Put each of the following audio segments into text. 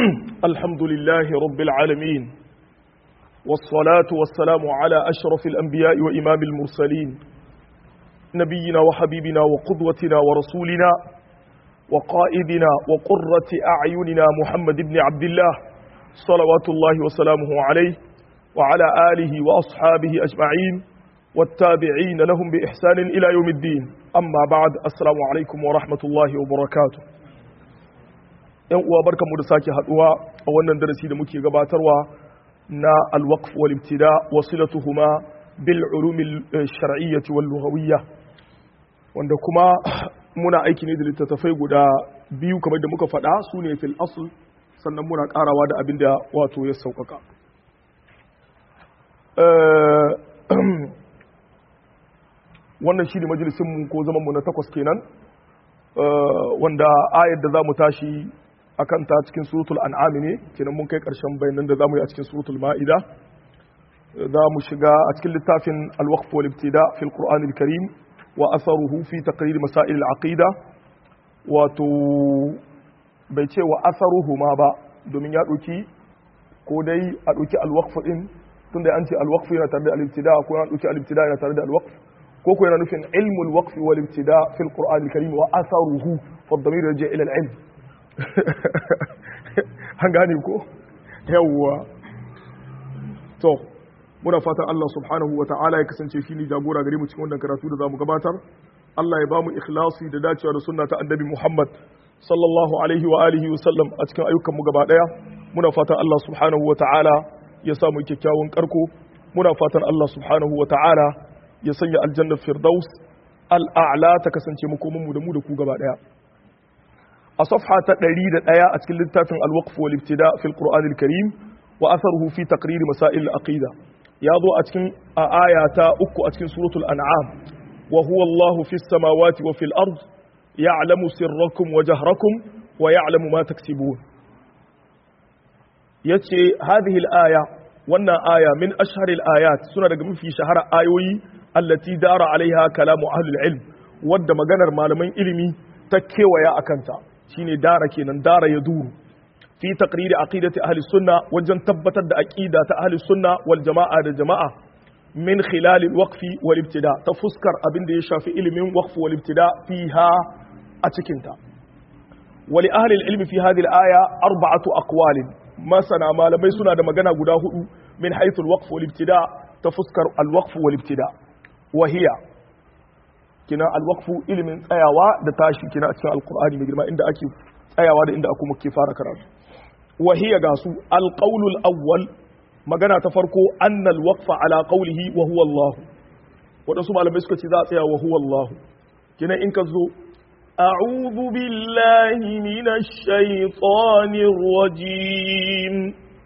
الحمد لله رب العالمين والصلاة والسلام على أشرف الأنبياء وإمام المرسلين نبينا وحبيبنا وقدوتنا ورسولنا وقائدنا وقرة أعيننا محمد بن عبد الله صلوات الله وسلامه عليه وعلى آله وأصحابه أجمعين والتابعين لهم بإحسان إلى يوم الدين أما بعد السلام عليكم ورحمة الله وبركاته ‘yan uwa barkanmu da sake haduwa a wannan darasi da muke gabatarwa na alwaqf wal ibtida wasilatuhuma bil ulum al shar'iyyah wal lughawiyyah wanda kuma muna aiki ne da littattafai guda biyu kamar da muka faɗa su ne fil asl sannan muna karawa da abin da wato ya saukaka wannan shi ne majalisin mu ko zaman mu na 8 kenan wanda ayar da zamu tashi akan ta cikin suratul an'am ne kenan mun kai karshen bayanan da zamu yi a cikin suratul ma'ida za mu shiga a cikin littafin al-waqf wal ibtida fi al-qur'an al-karim wa atharuhu fi taqrir masail al-aqida wato bai ce wa atharuhu ma ba domin ya dauki ko dai a dauki al-waqf din tunda an ce al-waqf yana tare da al-ibtida ko an dauki al-ibtida yana tare da al-waqf ko ko yana nufin ilmu al-waqf wal ibtida fi al-qur'an al-karim wa atharuhu fa ad-damir yarji ila al-ilm an gane ko yawwa to muna fatan Allah subhanahu wata'ala ya kasance shi ne jagora gare mu cikin wannan karatu da zamu gabatar Allah ya bamu ikhlasi da dacewa da sunna ta annabi Muhammad sallallahu alaihi wa alihi wa sallam a cikin ayyukan mu gaba daya muna fatan Allah subhanahu wata'ala ya samu kyakkyawan karko muna fatan Allah subhanahu wata'ala ya sanya aljanna firdaus al'a'la ta kasance mu komun mu da mu da ku gaba daya a safha ta 101 a cikin littafin al-waqf wal ibtida fi al-Qur'an al-Karim wa atharuhu fi taqrir masail al-aqida yazo a cikin aya ta 3 a cikin suratul an'am wa huwa Allahu fi as-samawati wa fi al-ard ya'lamu sirrakum wa jahrakum wa ya'lamu ma taksibun yace hadhihi al-aya wannan aya min ashhar al-ayat suna daga mafi shahara ayoyi allati dara alaiha kalamu ahli al-ilm wadda maganar malaman ilimi ta kewaya akanta shine dara kenan dara ya duru fi taqrir aqidati ahli sunna wajen tabbatar da aqida ta ahli sunna wal jamaa da jamaa min khilal al waqf wal ibtida ta fuskar abin da ya shafi ilimin waqf wal ibtida fiha a cikin ta wali ahli al ilm fi hadhihi al aya arba'atu aqwal masana malamai suna da magana guda hudu min haythu al waqf wal ibtida ta fuskar al waqf wal ibtida wa hiya kina alwaqfu ilimin tsayawa da tashi kina a cikin alqur'ani mai girma inda ake tsayawa da inda kuma ke fara karatu wa hiya gasu alqawlul awwal magana ta farko anna alwaqfa ala qawlihi wa huwa Allah wadansu malamai suka ce za a tsaya wa huwa Allah kina in ka zo a'udhu billahi minash shaitanir rajim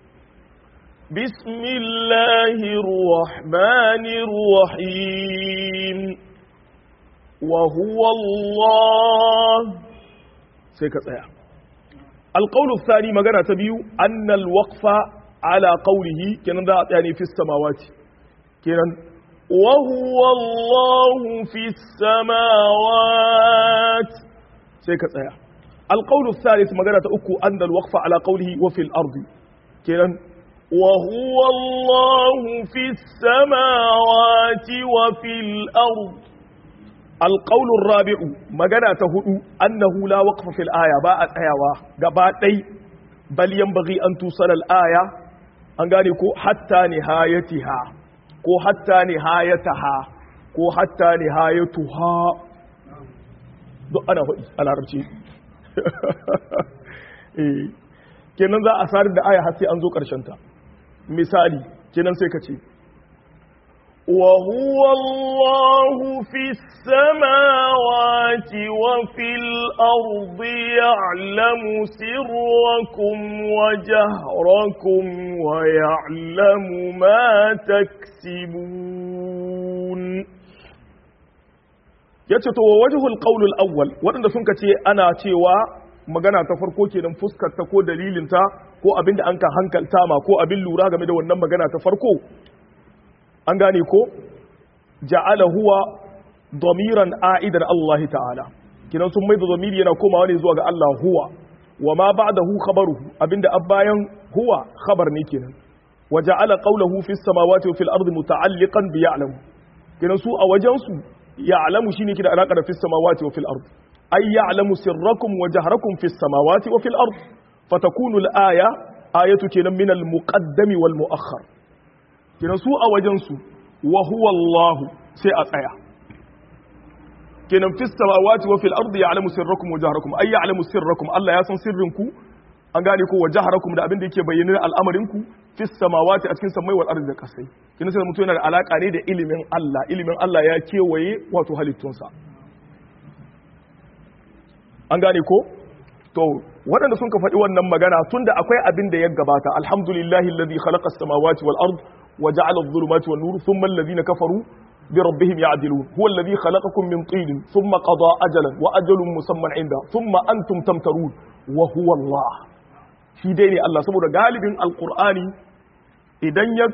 bismillahir rahmanir rahim وهو الله سيكا القول الثاني مغانا تبيو أن الوقف على قوله كنا يعني في السماوات كنا وهو الله في السماوات سيكا القول الثالث مغانا تأكو أن الوقف على قوله وفي الأرض كنا وهو الله في السماوات وفي الأرض القول الرابع مغانا تهدو أنه لا وقف في الآية باء الآية قباتي بل ينبغي أن توصل الآية أنغانيكو حتى نهايتها كو حتى نهايتها كو حتى نهايتها دو أنا هو العربي kenan za a sarar da aya har sai an zo ƙarshen ta misali kenan sai ka ce وهو الله في السماوات وفي الأرض يعلم سركم وجهركم ويعلم ما تكسبون yace to wajhul qawl al-awwal wadanda sun kace ana cewa magana ta farko kenan fuskar ta ko dalilin ta ko abinda an ka hankalta ma ko abin lura game da wannan magana ta farko an gane ko ja'ala huwa damiran a'idan Allah ta'ala kinan sun mai da zamiri yana komawa ne zuwa ga Allah huwa wa ma ba'dahu khabaruhu abinda abbayan huwa khabar ne kenan wa ja'ala qawluhu fis samawati wa fil ardi muta'alliqan bi ya'lamu kenan su a wajen su ya'lamu shine ke da alaka da fis samawati wa fil ardi ay ya'lamu sirrakum wa jahrakum fis samawati wa fil ardi fatakunu al aya ayatu kenan min al muqaddami wal muakhkhar kenan su a wajen su wa huwa Allah sai a tsaya kenan fis samawati wa fil ardi ya'lamu sirrakum wa jahrakum ay ya'lamu sirrakum Allah ya san sirrinku an gane ko wa jahrakum da abin da yake bayyana al'amarin ku fis samawati a cikin samai wal ardi da kasai kenan sai mutum yana da alaka ne da ilimin Allah ya kewaye wato halittunsa an gane ko to waɗanda sun ka faɗi wannan magana tunda akwai abin da ya gabata alhamdulillahi alladhi khalaqa as-samawati wal ard wa ja'ala adh-dhulumati wan nur thumma alladhina kafaru بربهم يعدلون هو الذي خلقكم من طين ثم قضى أجلا وأجل مسمى عنده ثم أنتم تمترون وهو الله shi dai ne Allah saboda galibin alkur'ani idan ya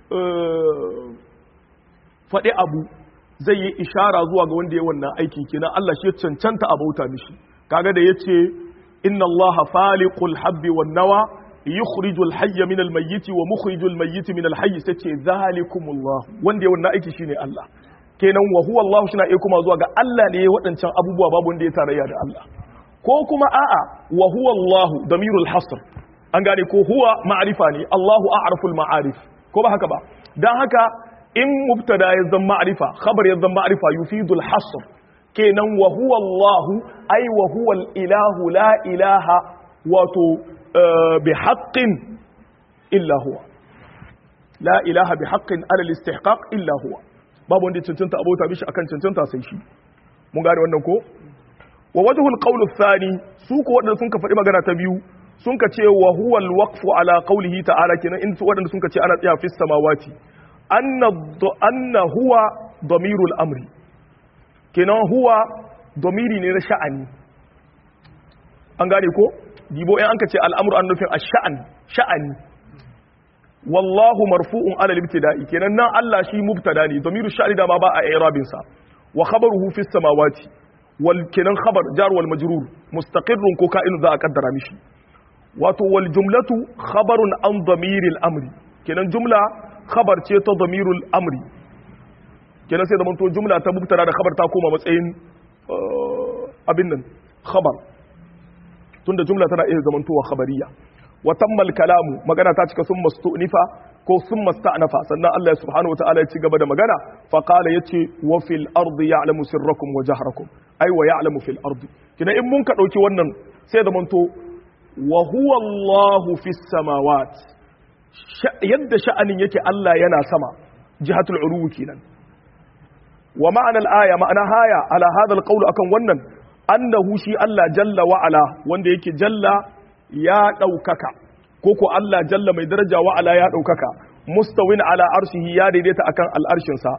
faɗi abu zai yi ishara zuwa ga wanda ya wannan aiki kenan Allah shi ya cancanta a bauta mishi kaga da yace inna Allah faliqul habbi wan nawa yukhrijul hayya minal mayyiti wa mukhrijul mayyiti minal hayyi sace zalikumullah wanda ya wannan aiki shine Allah kenan wa huwa Allah shi na iya kuma zuwa ga Allah ne waɗancan abubuwa babu wanda ya tarayya da Allah ko kuma a'a wa huwa Allah damirul hasr an gane ko huwa ma'rifa ne Allahu a'raful ma'arif ko ba haka ba dan haka in mubtada ya zama ma'rifa khabar ya zama ma'rifa yufidul hasr kenan wa huwa Allah ay wa huwa al ilahu la ilaha wato بحق إلا هو لا إله بحق على الاستحقاق إلا هو babu wanda cancanta abota bishi akan cancanta sai shi mun gane wannan ko wa wajhul qawl athani su ko wadanda sun ka faɗi magana ta biyu sun ka ce wa huwa alwaqfu ala qawlihi ta'ala kenan in su wadanda sun ka ce ana tsaya fi samawati anna huwa damirul amri kenan huwa damiri ne na sha'ani an gane ko dibo in anka ce al'amru an nufin sha'ani wallahu marfu'un ala al-ibtida'i kenan nan Allah shi mubtada ne damiru sha'ani da ma ba a i'rabin sa wa khabaruhu fi samawati wal kenan khabar jar wal majrur mustaqirrun ko ka'inu za a kaddara mishi wato wal jumlatu khabarun an damiril amri kenan jumla khabar ce ta damirul amri kenan sai da mun to jumla ta mubtada da khabar ta koma matsayin abin nan khabar tunda jumla tana iya zamantowa khabariya wa tammal kalamu magana ta cika sun mastunifa ko sun masta'nafa sannan Allah subhanahu wa ta'ala ya ci gaba da magana fa qala yace wa fil ardi ya'lamu sirrakum wa jahrakum ay wa ya'lamu fil ardi kina in mun ka dauki wannan sai zamanto wa huwa Allahu fis samawat yadda sha'anin yake Allah yana sama jihatul uluwi kenan wa ma'ana al-aya ma'ana haya ala hadha al-qawl akan wannan annahu shi Allah jalla wa ala wanda yake jalla ya daukaka koko Allah jalla mai daraja wa ala ya daukaka mustawin ala arshihi ya daidaita akan al'arshin sa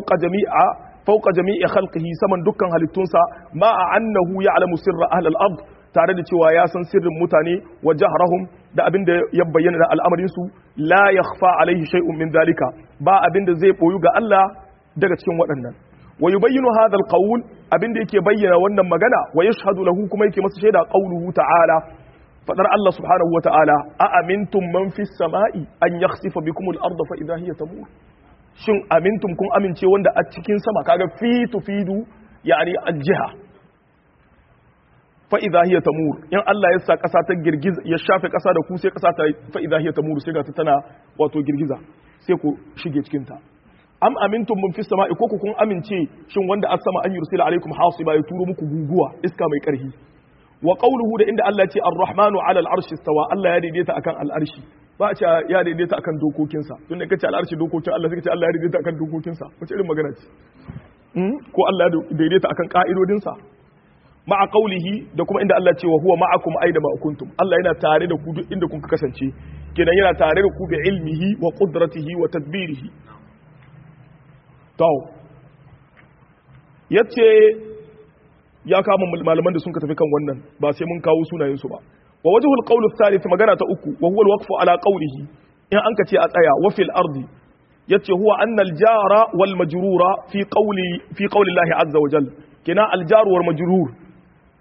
fawqa jami'i khalqihi saman dukkan halittunsa ma annahu ya'lamu sirra ahli al-ard tare da cewa ya san sirrin mutane wa jahrahum da abinda ya bayyana da al'amarin su la yakhfa alaihi shay'un min zalika ba abinda zai boyu ga Allah daga cikin waɗannan wa yubayyinu hadha alqawl abinda yake bayyana wannan magana wa yashhadu lahu kuma yake masa shaida qawluhu ta'ala fadar Allah subhanahu wa ta'ala a amintum man fis sama'i an yakhsifa bikum al-ardha fa idha hiya tamur shin amintum kun amince wanda a cikin sama kaga fi tufidu yani al-jiha fa idha hiya tamur in Allah ya sa kasa ta girgiza ya shafe kasa da ku sai kasa ta fa idha hiya tamur sai ga ta tana wato girgiza sai ku shige cikin ta am amintum mun fi sama'i ko kun amince shin wanda as sama an yursila alaikum hasiba ya turo muku guguwa iska mai karhi wa qawluhu da inda Allah ya ce ar-rahmanu ala al-arshi istawa Allah ya daidaita akan al-arshi ba a ce ya daidaita akan dokokinsa tunda kace al-arshi dokokin Allah sai kace Allah ya daidaita akan dokokinsa wace irin magana ce ko Allah ya daidaita akan ka'idodinsa ma'a qawlihi da kuma inda Allah ya ce wa huwa ma'akum aina ma kuntum Allah yana tare da ku duk inda kun kasance kenan yana tare da ku bi ilmihi wa qudratihi wa tadbirihi to yace ya kama malaman da sun ka tafi kan wannan ba sai mun kawo sunayensu ba wa wajhul qawl ath-thalith magana ta uku wa huwa al-waqfu ala qawlihi in an ka ce a tsaya wa fil ardi yace huwa anna al-jara wal majrura fi qawli Allah azza wa jalla kina al-jar wal majrur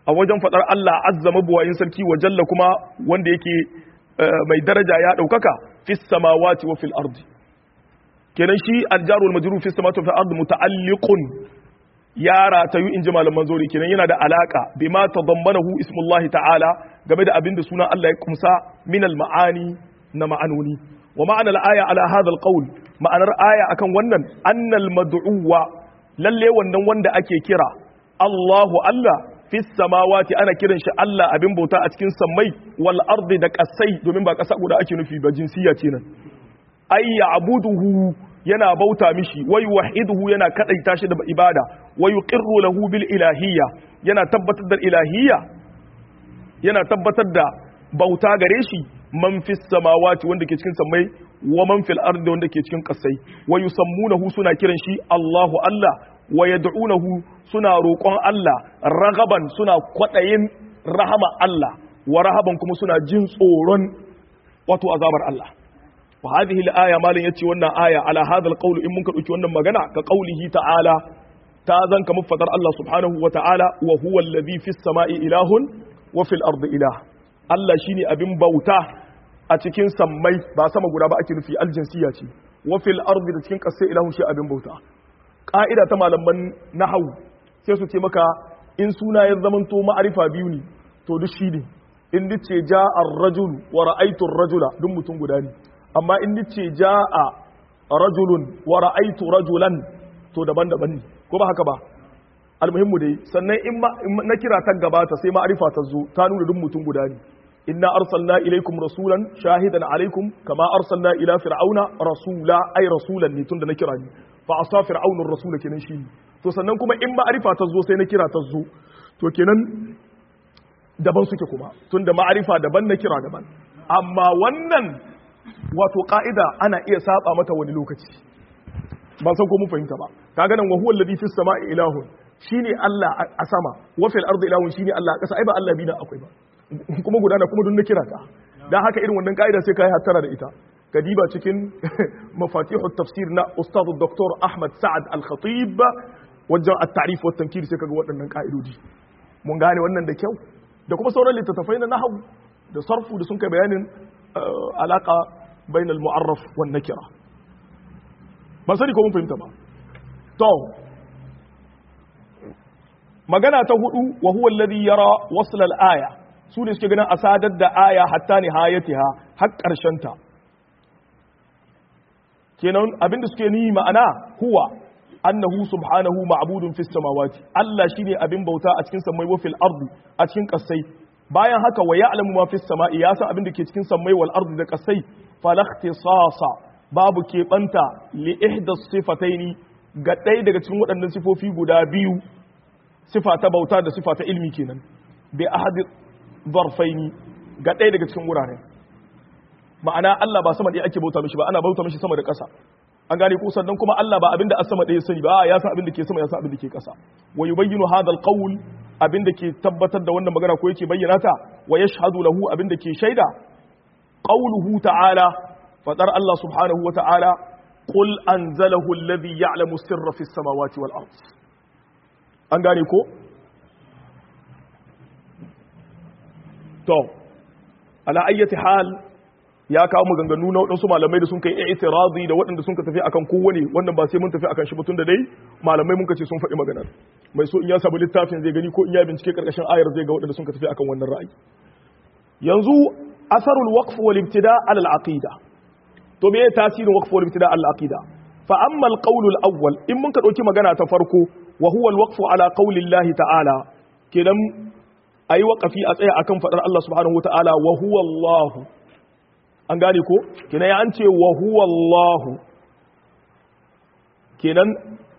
a wajen fadar Allah azza mabuwayin sarki wa jalla kuma wanda yake mai daraja ya daukaka fis samawati wa fil ardi kenan shi aljaru wal majrur fis samawati wa fil ardi muta'alliqun ya ratayu inji malaman zuri kenan yana da alaka bima tadammanahu ismullahi ta'ala game da abinda sunan Allah ya kumsa min al ma'ani na ma'anoni wa ma'ana al aya ala hadha al qawl ma'anar aya akan wannan annal mad'uwa lalle wannan wanda ake kira Allahu Allah fi samawati ana kiran shi Allah abin bauta a cikin sammai wal ardi da kasai domin ba kasa guda ake nufi ba jinsiya ce nan ay ya'buduhu yana bauta mishi wa yuwahhiduhu yana kadaita shi da ibada wa yuqirru lahu bil ilahiyya yana tabbatar da ilahiyya yana tabbatar da bauta gare shi man fi samawati wanda ke cikin sammai wa man fil ardi wanda ke cikin kasai wa yusammunahu suna kiran shi Allahu Allah wa yad'unahu suna roƙon Allah ragaban suna kwaɗayin rahama Allah wa rahaban kuma suna jin tsoron wato azabar Allah wa hadhihi al-aya malin yace wannan aya ala hadha al-qawl in mun ka dauki wannan magana ka qaulihi ta'ala ta zan kamar fadar Allah subhanahu wa ta'ala wa huwa alladhi fis sama'i ilahun wa fil ardi ilah Allah shine abin bauta a cikin sammai ba sama guda ba ake nufi aljinsiya ce wa fil ardi da cikin ƙasa ilahun shi abin bauta ƙa'ida ta malaman nahawu sai su ce maka in suna ya zamanto ma'arifa biyu ne to duk shi ne in dace ja'a ar-rajul wa ra'aytu ar-rajula duk mutum guda ne amma in dace ja'a rajulun wa ra'aytu rajulan to daban-daban ne ko ba haka ba almuhimmu dai sannan in na kira ta gabata sai ma'arifa ta zo ta nuna duk mutum guda ne inna arsalna ilaykum rasulan shahidan alaykum kama arsalna ila fir'auna rasula ay rasulan ne tunda na kira ni fa asa fir'aunu ar-rasul kenan shi to sannan kuma in ma'arifa ta zo sai na kira ta zo to kenan daban suke kuma tunda ma'arifa daban na kira daban amma wannan wato ka'ida ana iya saba mata wani lokaci ban san ko mun fahimta ba kaga nan wa huwa alladhi fis sama'i ilahun shine Allah a sama wa fil ardi ilahun shine Allah a ƙasa ai ba Allah bi na akwai ba kuma gudana kuma dun na kira ta dan haka irin wannan ka'ida sai kai hattara da ita kadiba cikin mafatihut tafsir na ustad Dr. Ahmad Sa'ad Al-Khatib wajen at-ta'rif wa tankir sai kaga waɗannan ka'idodi mun gane wannan da kyau da kuma sauran littattafai na nahwu da sarfu da sun kai bayanin alaka bainal mu'arraf wan nakira ba sani ko mun fahimta ba to magana ta hudu wa huwa alladhi yara wasl al-aya su ne suke ganin asadar da aya hatta nihayatiha har karshen ta kenan abinda suke ni ma'ana huwa annahu subhanahu ma'budun fis samawati Allah shine abin bauta a cikin samai wa fil ardi a cikin kasai bayan haka wa ya'lamu ma fis sama'i ya san abin da ke cikin samai wal ardi da kasai fala ikhtisasa babu keɓanta li ihda sifataini ga ɗaya daga cikin waɗannan sifofi guda biyu sifa ta bauta da sifa ta ilmi kenan bi ahadi zarfaini ga ɗaya daga cikin wuraren ma'ana Allah ba sama ɗaya ake bauta mishi ba ana bauta mishi sama da ƙasa an gane ko sannan kuma Allah ba abinda a sama ɗaya sani ba ya san abinda ke sama ya san abinda ke ƙasa wa yubayyinu hadha alqawl abinda ke tabbatar da wannan magana ko yake bayyana ta wa yashhadu lahu abinda ke shaida qawluhu ta'ala fadar Allah subhanahu wa ta'ala qul anzalahu alladhi ya'lamu sirra fis samawati wal ard an gane ko to ala ayyati hal ya kawo maganganu na waɗansu malamai da sun kai i'tiradi da waɗanda sun ka tafi akan kowane wannan ba sai mun tafi akan shi ba tunda dai malamai mun ce sun faɗi maganar mai so in ya sabu littafin zai gani ko in ya bincike karkashin ayar zai ga waɗanda sun ka tafi akan wannan ra'ayi yanzu asarul waqf wal ibtida ala al aqida to me tasirin waqf wal ibtida ala al aqida fa amma al qawl al awwal in mun ka dauki magana ta farko wa huwa al waqf ala qawli Allah ta'ala kenan ayi waqafi a tsaya akan fadar Allah subhanahu wa ta'ala wa huwa Allah an gane ko kenan ya an ce wa huwa Allah kenan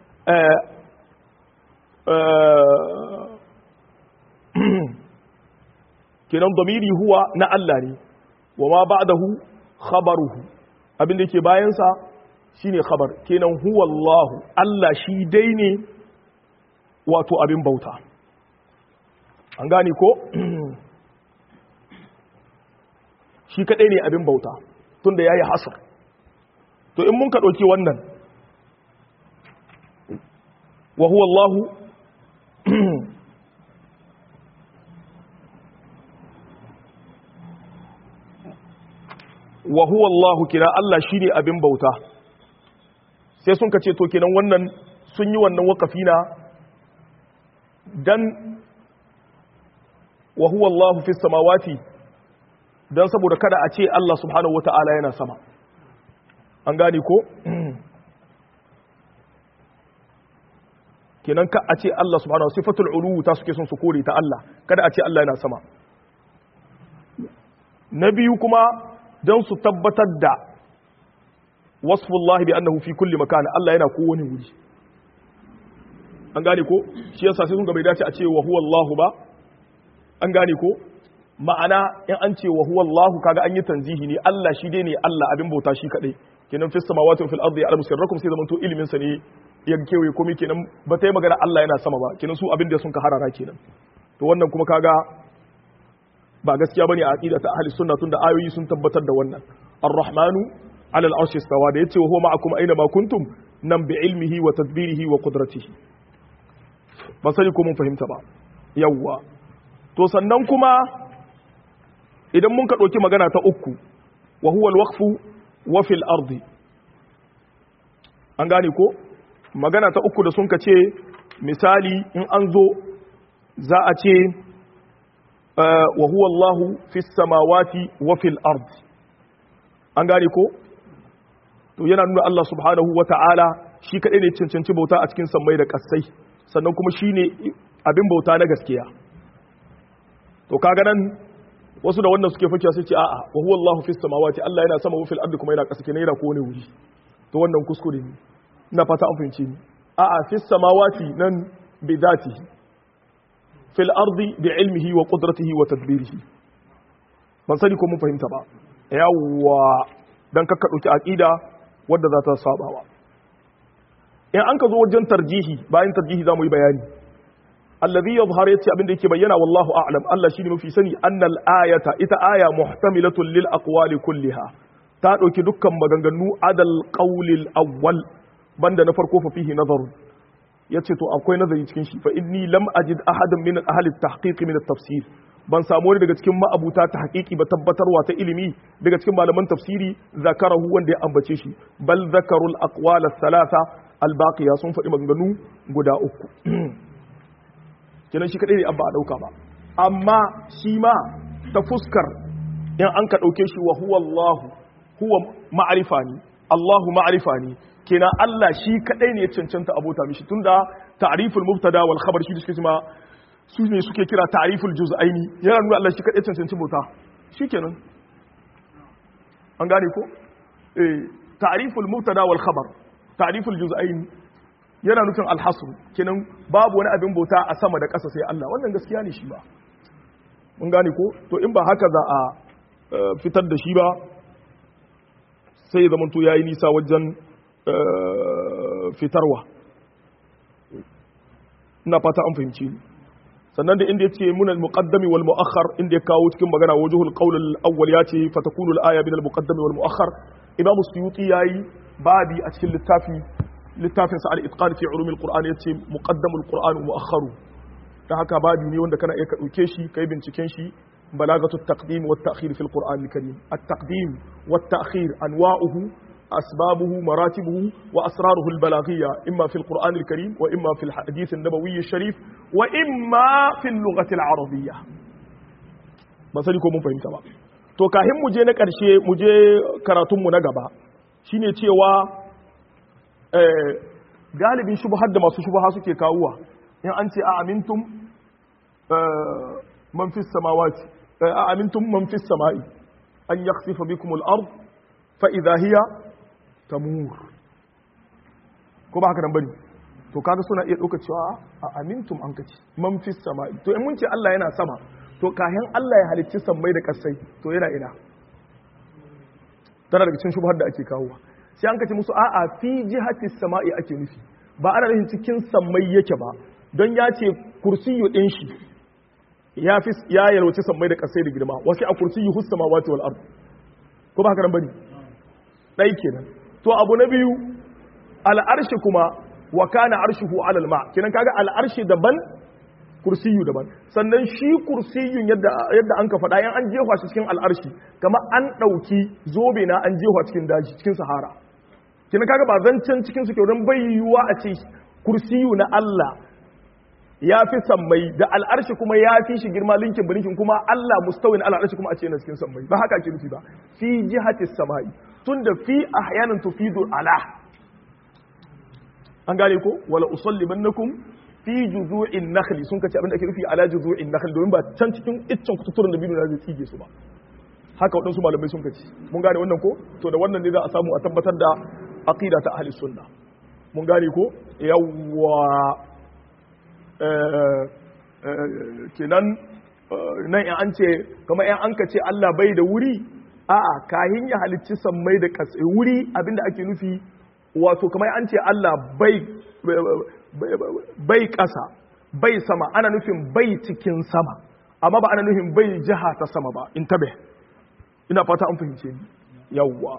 kenan damiri huwa na Allah ne wa ma ba'dahu khabaruhu abin da yake bayan sa shine khabar kenan huwa Allah Allah shi dai ne wato abin bauta an gane ko shi kadai ne abin bauta tunda yayi hasar to in mun ka dauki wannan wa huwa Allah wa huwa Allah kira Allah shine abin bauta sai sun kace to kenan wannan sun yi wannan waqafi na dan wa huwa Allah fis samawati dan saboda kada a ce Allah subhanahu wata'ala yana sama an gane ko kenan ka a ce Allah subhanahu sifatul ulu ta suke son su kore ta Allah kada a ce Allah yana sama na biyu kuma don su tabbatar da wasfullahi bi annahu fi kulli makan Allah yana kowane wuri an gane ko shi yasa sai sun ga bai dace a ce wa huwa Allah ba an gane ko ma'ana in an ce wa huwa Allah kaga an yi tanzihi ne Allah shi dai ne Allah abin bauta shi kadai kenan fis samawati wa fil ardi ya'lamu sirrakum sai zamanto ilimin sa ne ya kewaye komai kenan ba ta yi magana Allah yana sama ba kenan su abin da sun ka harara kenan to wannan kuma kaga ba gaskiya bane a aqida ta ahli sunna tunda ayoyi sun tabbatar da wannan ar-rahmanu ala al-arshi istawa da yace wa huwa ma'akum aina ma kuntum nan bi ilmihi wa tadbirihi wa qudratihi ba sai ko mun fahimta ba yawwa to sannan kuma idan mun ka dauki magana ta uku wa huwa al-waqfu wa fil ardi an gane ko magana ta uku da sun ka ce misali in an zo za a ce wa huwa Allahu fis samawati wa fil ard an gane ko to yana nuna Allah subhanahu wa ta'ala shi kadai ne cancanci bauta a cikin sammai da kasai sannan kuma shine abin bauta na gaskiya to kaga nan wasu da wannan suke fakiya sai ce a'a wa huwa Allahu fis samawati Allah yana sama wa fil ard kuma yana kasa kenan yana ko ne wuri to wannan kuskure ne ina fata an fahimce ni a'a fis samawati nan bi dhatihi fil ardi bi ilmihi wa qudratihi wa tadbirihi ban sani ko mun fahimta ba yawwa dan kakka dauki aqida wadda za ta sabawa in an ka zo wajen tarjihi bayan tarjihi zamu yi bayani alladhi yadhhar yace abinda yake bayyana wallahu a'lam Allah shine mafi sani annal ayata ita aya muhtamilatun lil aqwali kulliha ta dauki dukkan maganganu adal qawlil awwal banda na farko fa fihi nazarun yace to akwai nazari cikin shi fa inni lam ajid ahadan min ahli at-tahqiq min at-tafsir ban samu wani daga cikin ma'abuta ta haƙiƙi ba tabbatarwa ta ilimi daga cikin malaman tafsiri zakarahu wanda ya ambace shi bal zakarul aqwal ath-thalatha al-baqiya sun faɗi maganganu guda uku kenan shi kadai ne abba a dauka ba amma shi ma ta fuskar in an ka dauke shi wa huwa Allah huwa ma'rifa ni Allahu ma'rifa ni kenan Allah shi kadai ne ya cancanta abota mishi tunda ta'riful mubtada wal khabar shi suke cewa su ne suke kira ta'riful juz'aini yana nuna Allah shi kadai cancanci bauta shikenan an gane ko ta'riful mubtada wal khabar ta'riful juz'aini yana nufin al-hasr kenan babu wani abin bauta a sama da ƙasa sai Allah wannan gaskiya ne shi ba mun gane ko to in ba haka za a fitar da shi ba sai ya zamanto yayi nisa wajen fitarwa ina fata an fahimci ni sannan da inda yace mun al-muqaddami wal mu'akhkhar inda ya kawo cikin magana wajhul qawl al-awwal yace fatakunu al-aya min al-muqaddami wal mu'akhkhar imam suyuti yayi babi a cikin littafin sa al-itqan fi ulum al-qur'an yace muqaddamu al-qur'an wa mu'akhkharu ta haka babi ne wanda kana iya ka dauke shi kai binciken shi balagatu at-taqdim wa at-ta'khir fi al-qur'an al-karim at-taqdim wa at-ta'khir anwa'uhu أسبابه مراتبه وأسراره البلاغية إما في القرآن الكريم وإما في الحديث النبوي الشريف وإما في اللغة العربية مسالكم mun fahimta ba to kahin mu je na ƙarshe mu je karatun mu na gaba shine cewa galibin shubhar da masu shubha suke kawuwa in an ce a amintum man fis samawati a amintum man fis samai an yakhsifa bikum al-ard fa idha hiya tamur ko ba haka nan bane to kaga suna iya dauka cewa a amintum an kace man fis samai to in mun ce Allah yana sama to kahin Allah ya halicci sammai da kasai to yana ina tana daga cikin shubhar da ake kawo sai an kace musu a'a fi jihatis samai ake nufi ba ana nufin cikin sammai yake ba don ya ce kursiyu din shi ya yalwaci sammai da kasai da girma wasu a kursiyu hus samawati wal ard ko ba haka nan bane dai kenan to abu na biyu al'arshi kuma wa kana arshuhu alal ma kenan kaga al'arshi daban kursiyu daban sannan shi kursiyun yadda an ka faɗa yan an jefa shi cikin al'arshi kamar an ɗauki zobe na an jefa cikin daji cikin sahara kina kaga ba zancen cikin su kyau bai yiwuwa a ce kursiyu na Allah ya fi sammai da al'arshi kuma ya fi shi girma linkin bilinkin kuma Allah mustawin al'arshi kuma a ce na cikin sammai ba haka ake nufi ba fi jihatis samai tunda fi ahyanan tufidu ala an gane ko wala usallibannakum fi juzu'in nakhli sun kace abin da ake nufi ala juzu'in nakhli domin ba can cikin iccen kuturin da bidu na zai tsige su ba haka waɗansu malamai sun kace mun gane wannan ko to da wannan ne za a samu a tabbatar da aqida ta ahli sunna mun gane ko yawwa kenan nan in an ce kamar in an kace Allah bai da wuri a'a kahin ya halicci sammai da ƙasa wuri abinda ake nufi wato kamar an ce Allah bai ƙasa bai sama ana nufin bai cikin sama amma ba ana nufin bai jiha ta sama ba in tabe ina fata an fahimce ni yawwa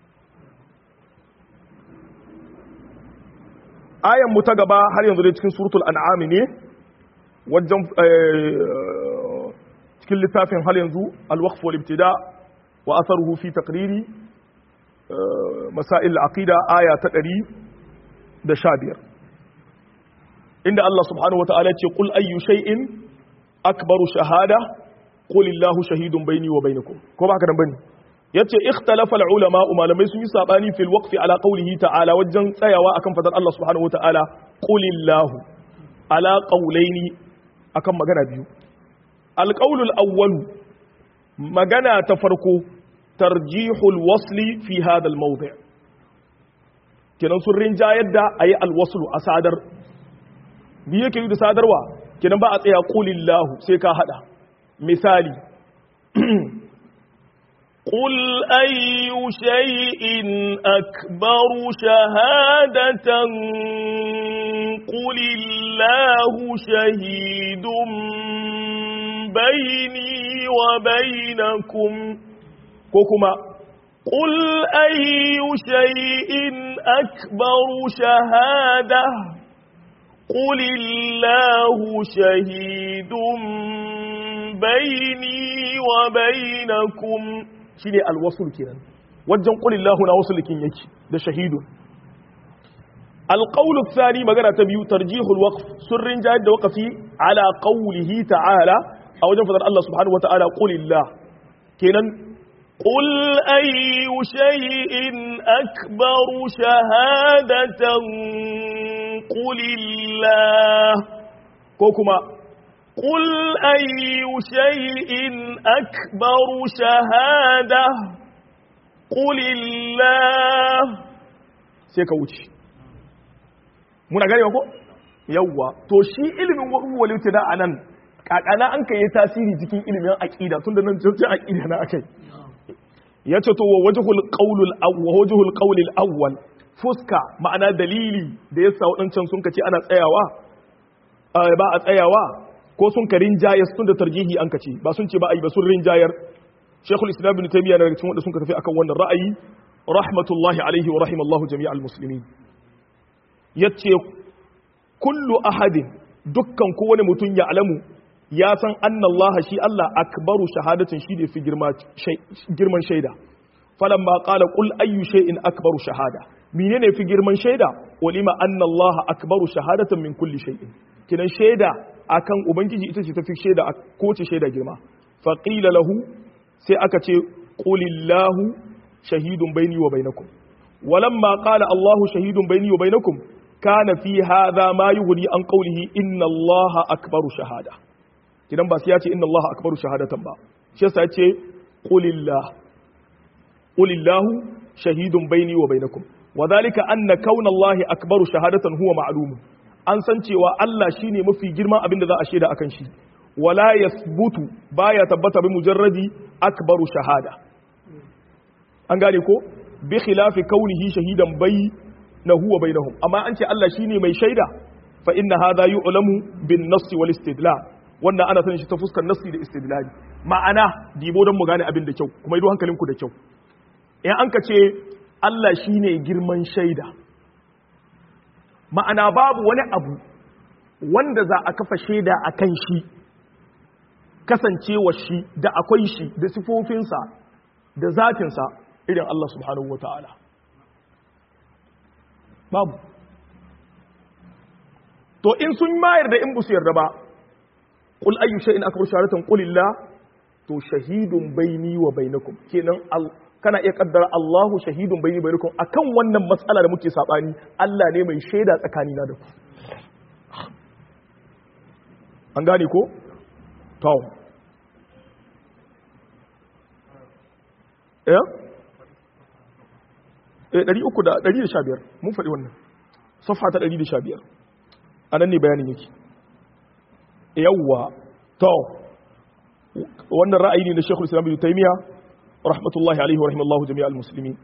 ayan mu ta gaba har yanzu dai cikin suratul an'am ne wajen cikin littafin har yanzu al-waqf wal ibtida wa atharuhu fi taqriri masail al-aqida aya ta 115 inda Allah subhanahu wa ta'ala ce qul ayyu shay'in akbaru shahada qul illahu shahidun bayni wa bainakum ko ba haka nan bane yace ikhtalafa al-ulama malamai sun yi sabani fil waqfi ala qawlihi ta'ala wajen tsayawa akan fadar Allah subhanahu wa ta'ala qul illahu ala qawlaini akan magana biyu al-qawlul awwal magana ta farko tarjihul wasli fi hada al-mawdi' kenan sun rinjayar da ayi al-waslu a sadar bi yake yi da sadarwa kenan ba a tsaya qulillahu sai ka hada misali qul ayyu shay'in akbaru shahadatan qulillahu shahidun bayni wa bainakum ko kuma qul ayyu shay'in akbaru shahada qul illahu shahidun bayni wa bainakum shine alwasl kenan wajen qul illahu na waslikin yake da shahidun alqawl athani magana ta biyu tarjihul waqf sirrin jahid da waqfi ala qawlihi ta'ala a wajen fadar Allah subhanahu wa ta'ala qul illah kenan قل أي شيء أكبر شهادة قل الله كوكما قل أي شيء أكبر شهادة قل الله سيكوتي muna gane ko yawwa to shi ilimin wali tada anan kakana an kai tasiri cikin ilimin aqida tunda nan cikin aqida na akai ya ce to wajhul qawlul awwal fuska ma'ana dalili da yasa wadancan sun kace ana tsayawa ba a tsayawa ko sun ka rinjayar sun da tarjihi an kace ba sun ce ba ai ba sun rinjayar Sheikhul Islam Ibn Taymiyyah na cikin wanda sun ka tafi akan wannan ra'ayi rahmatullahi alaihi wa rahimallahu jami'al muslimin yace kullu ahadin dukkan kowane mutum ya alamu ya san annallaha shi Allah akbaru shahadatin shi ne fi girman shaida falamma qala qul ayyu shay'in akbaru shahada menene fi girman shaida walima annallaha akbaru shahadatan min kulli shay'in kinan shaida akan ubangiji ita ce tafi shaida ko ce shaida girma fa qila lahu sai aka ce qulillahu shahidun baini wa bainakum walamma qala Allahu shahidun baini wa bainakum kana fi hadha ma yughni an qawlihi inna Allaha akbaru shahada kidan ba sai ya ce inna Allaha akbaru shahadatan ba shi yasa ya ce qulillahu shahidun baini wa bainakum wadhalika anna kauna Allahi akbaru shahadatan huwa ma'lum an san cewa Allah shine mafi girman abin da za a shaida akan shi wala yasbutu baya tabbata bi mujarradi akbaru shahada an gane ko bi khilafi kaunihi shahidan bainahu wa bainahum amma an ce Allah shine mai shaida fa inna hadha yu'lamu bin nass wal istidlal wannan ana sanin shi ta fuskar nassi da istidlali ma'ana dibo don mu gane abin da kyau kuma ido hankalinku da kyau in an ka ce Allah shine girman shaida ma'ana babu wani abu wanda za a kafa shaida akan shi kasancewa shi da akwai shi da sifofinsa da zatinsa irin Allah subhanahu wataala babu. To in sun mayar da in bu su yarda ba, qul ayyu shay'in akbaru shahadatan qulillah, to shahidun baini wa bainakum, kenan kana iya kaddara Allahu shahidun baini wa bainakum akan wannan matsala da muke sabani, Allah ne mai shaida tsakanina da ku. An gane ko? To eh 315 mun faɗi wannan safha ta 115 anan ne bayanin yake. Yawwa to wannan ra'ayi ne na Sheikhul Islam Ibn Taymiyyah rahmatullahi alaihi wa rahimallahu jami'al muslimin.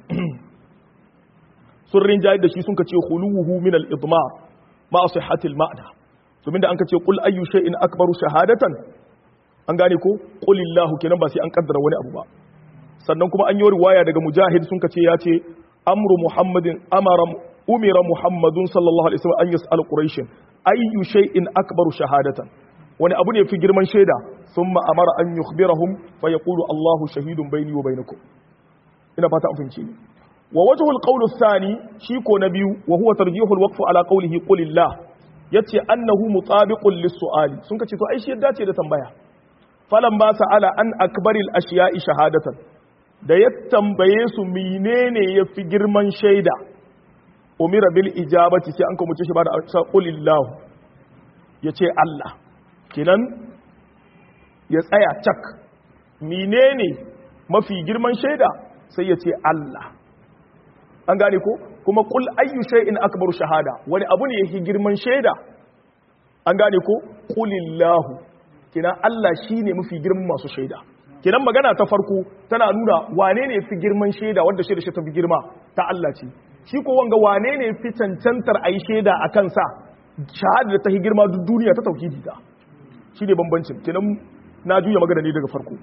Sun rinjaye da shi sun kace khuluhu min al-idmar ma sihhati al-ma'na, to min da an kace qul ayyu shay'in akbaru shahadatan, an gane ko qulillahu, kenan ba sai an kaddara wani abu ba. Sannan kuma an yi riwaya daga Mujahid sun kace ya ce amru Muhammadin umira Muhammadun sallallahu alaihi wasallam an yas'al quraish ayyu shay'in akbaru shahadatan, wani abu ne fi girman shaida, thumma amara an yukhbirahum fa yaqulu Allahu shahidun bayni wa bainakum. Ina fata an fahimci ni. Wa wajhu al-qawl ath-thani, shi ko na biyu, wa huwa tarjihu al-waqf ala qawlihi qulillah, yace annahu mutabiqun lis-su'ali, sun kace to ai shi yadda ce da tambaya. Falamma sa'ala an akbaril ashiya'i shahadatan, da ya tambaye su menene yafi girman shaida, umira bil ijabati, sai an kuma ce shi ba da qulillah, yace Allah. Kinan ya tsaya cak, menene mafi girman shaida, sai ya ce Allah. An gane ko? Kuma qul ayyu shay'in akbaru shahada, wani abu ne yake girman shaida, an gane ko? Qulillahu, kinan Allah shine mafi girman masu shaida. Kinan magana ta farko tana nuna wane ne fi girman shaida, wanda shaida shi ta fi girma ta Allah ce. Shi ko wanga wane ne fi cancantar ayi shaida a kansa, shahada da ta fi girma duk duniya ta tauhidi ta. Shi ne bambancin, kenan na juya magana ne daga farko.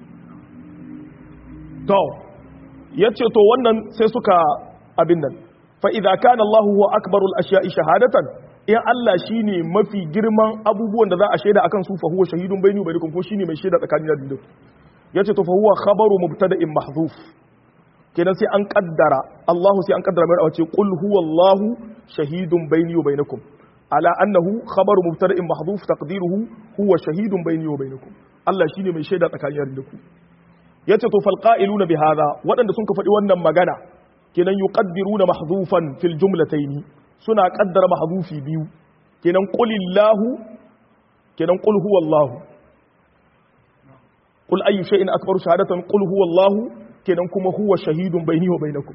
To yace to wannan sai suka abin nan, fa idza kana Allahu huwa akbarul ashiya'i shahadatan, in Allah shine mafi girman abubuwan da za a shaida akan su, fa huwa shahidun baini wa bainakum, ko shine mai shaida tsakanin da duk. Yace to fa huwa khabaru mubtada'in mahdhuf, kenan sai an kaddara Allahu, sai an kaddara mai wace qul huwallahu shahidun baini wa bainakum, ala annahu khabaru mubtada'in mahdhuf taqdiruhu huwa shahidun baini wa bainakum, Allah shine mai shaida tsakanin da ku. Yace to fal qa'iluna bi hadha, wadanda sun ka faɗi wannan magana, kenan yuqaddiruna mahdhufan fil jumlatayn, suna kaddara mahdhufi biyu, kenan qulillahu, kenan qul huwallahu, qul ayyu shay'in akbaru shahadatan qul huwallahu, kenan kuma huwa shahidun baini wa bainakum.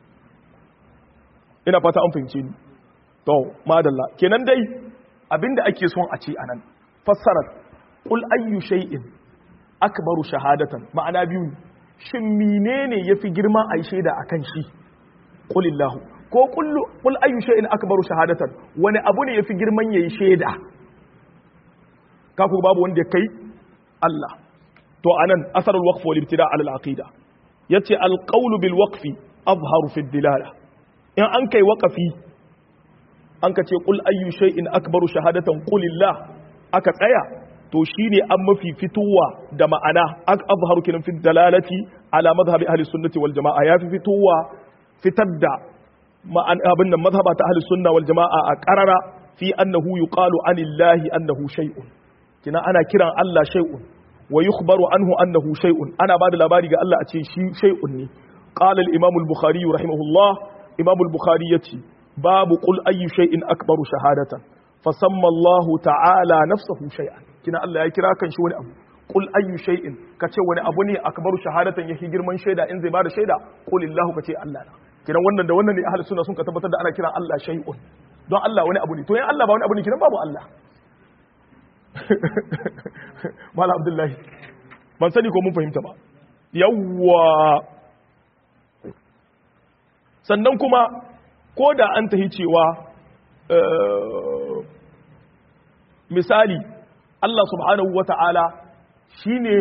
Ina fata an fahimce ni. To madalla, kenan dai abinda ake son a ce anan fassarar qul ayyu shay'in akbaru shahadatan, ma'ana biyu, shin menene yafi girma ai shaida akan shi, qulillahu, ko qul ayyu shay'in akbaru shahadatan, wani abu ne yafi girman yayi shaida, kaku babu wanda ya kai Allah. To anan asarul waqf wal ibtida' ala al-aqida, yace al-qawl bil waqfi azharu fi ad-dilala, in an kai waqafi an ka ce qul ayyu shay'in akbaru shahadatan qulillah, aka tsaya, to shine an mafi fitowa da ma'ana, azharu kinan fi dalalati ala madhhabi ahli sunnati wal jamaa, ya fi fitowa fitar da ma'an abin nan madhhaba ta ahli sunna wal jamaa a qarara fi annahu yuqalu anillahi annahu shay'un, kina ana kiran Allah shay'un, wa yukhbaru anhu annahu shay'un, ana bada labari ga Allah a ce shi shay'un ne. Qala al-imam al-bukhari rahimahullah, imam al-bukhari yace babu qul ayyu shay'in akbaru shahadatan, fasamma Allah ta'ala nafsuhu shay'an, kina Allah ya kira kan shi wani abu, qul ayyu shay'in, kace wani abu ne akbaru shahadatan yake girman shaida, in zai bada shaida qulillahu, kace Allah na. Kiran wannan da wannan ne ahli sunna sun ka tabbatar da ana kiran Allah shay'un, don Allah wani abu ne, to yan Allah ba wani abu ne, kiran babu Allah. Mala Abdullahi, ban sani ko mun fahimta ba. Yawwa, sannan kuma ko da an tahi cewa misali Allah subhanahu wa ta'ala shi ne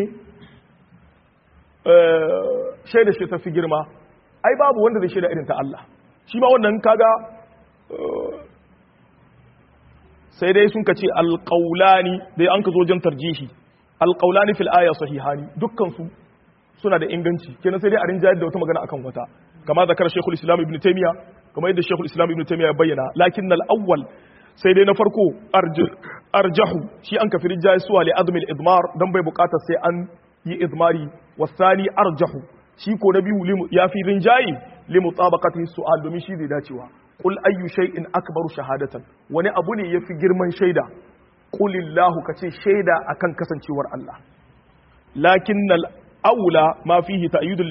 shaida shi ta fi girma, ai babu wanda zai shaida irin ta Allah, shi ma wannan kaga sai dai sun kace alqaulani dai an ka zo jan tarjihi alqaulani fil aya sahihani dukkan su suna da inganci kenan sai dai a rinjayar da wata magana akan wata kama zakar shaykhul islam ibn taymiya kamar yadda shaykhul islam ibn taymiya ya bayyana lakin al-awwal sai dai na farko arjahu shi an kafi rinjayar suwa li admi al-idmar dan bai bukatar sai an yi idmari wasani arjahu shi ko na biyu ya fi rinjayi li mutabaqatihi su'al domin shi zai dacewa qul ayyu shay'in akbaru shahadatan wani abu ne yafi girman shaida qulillahu kace shaida akan kasancewar Allah lakinnal aula ma fihi ta'yidun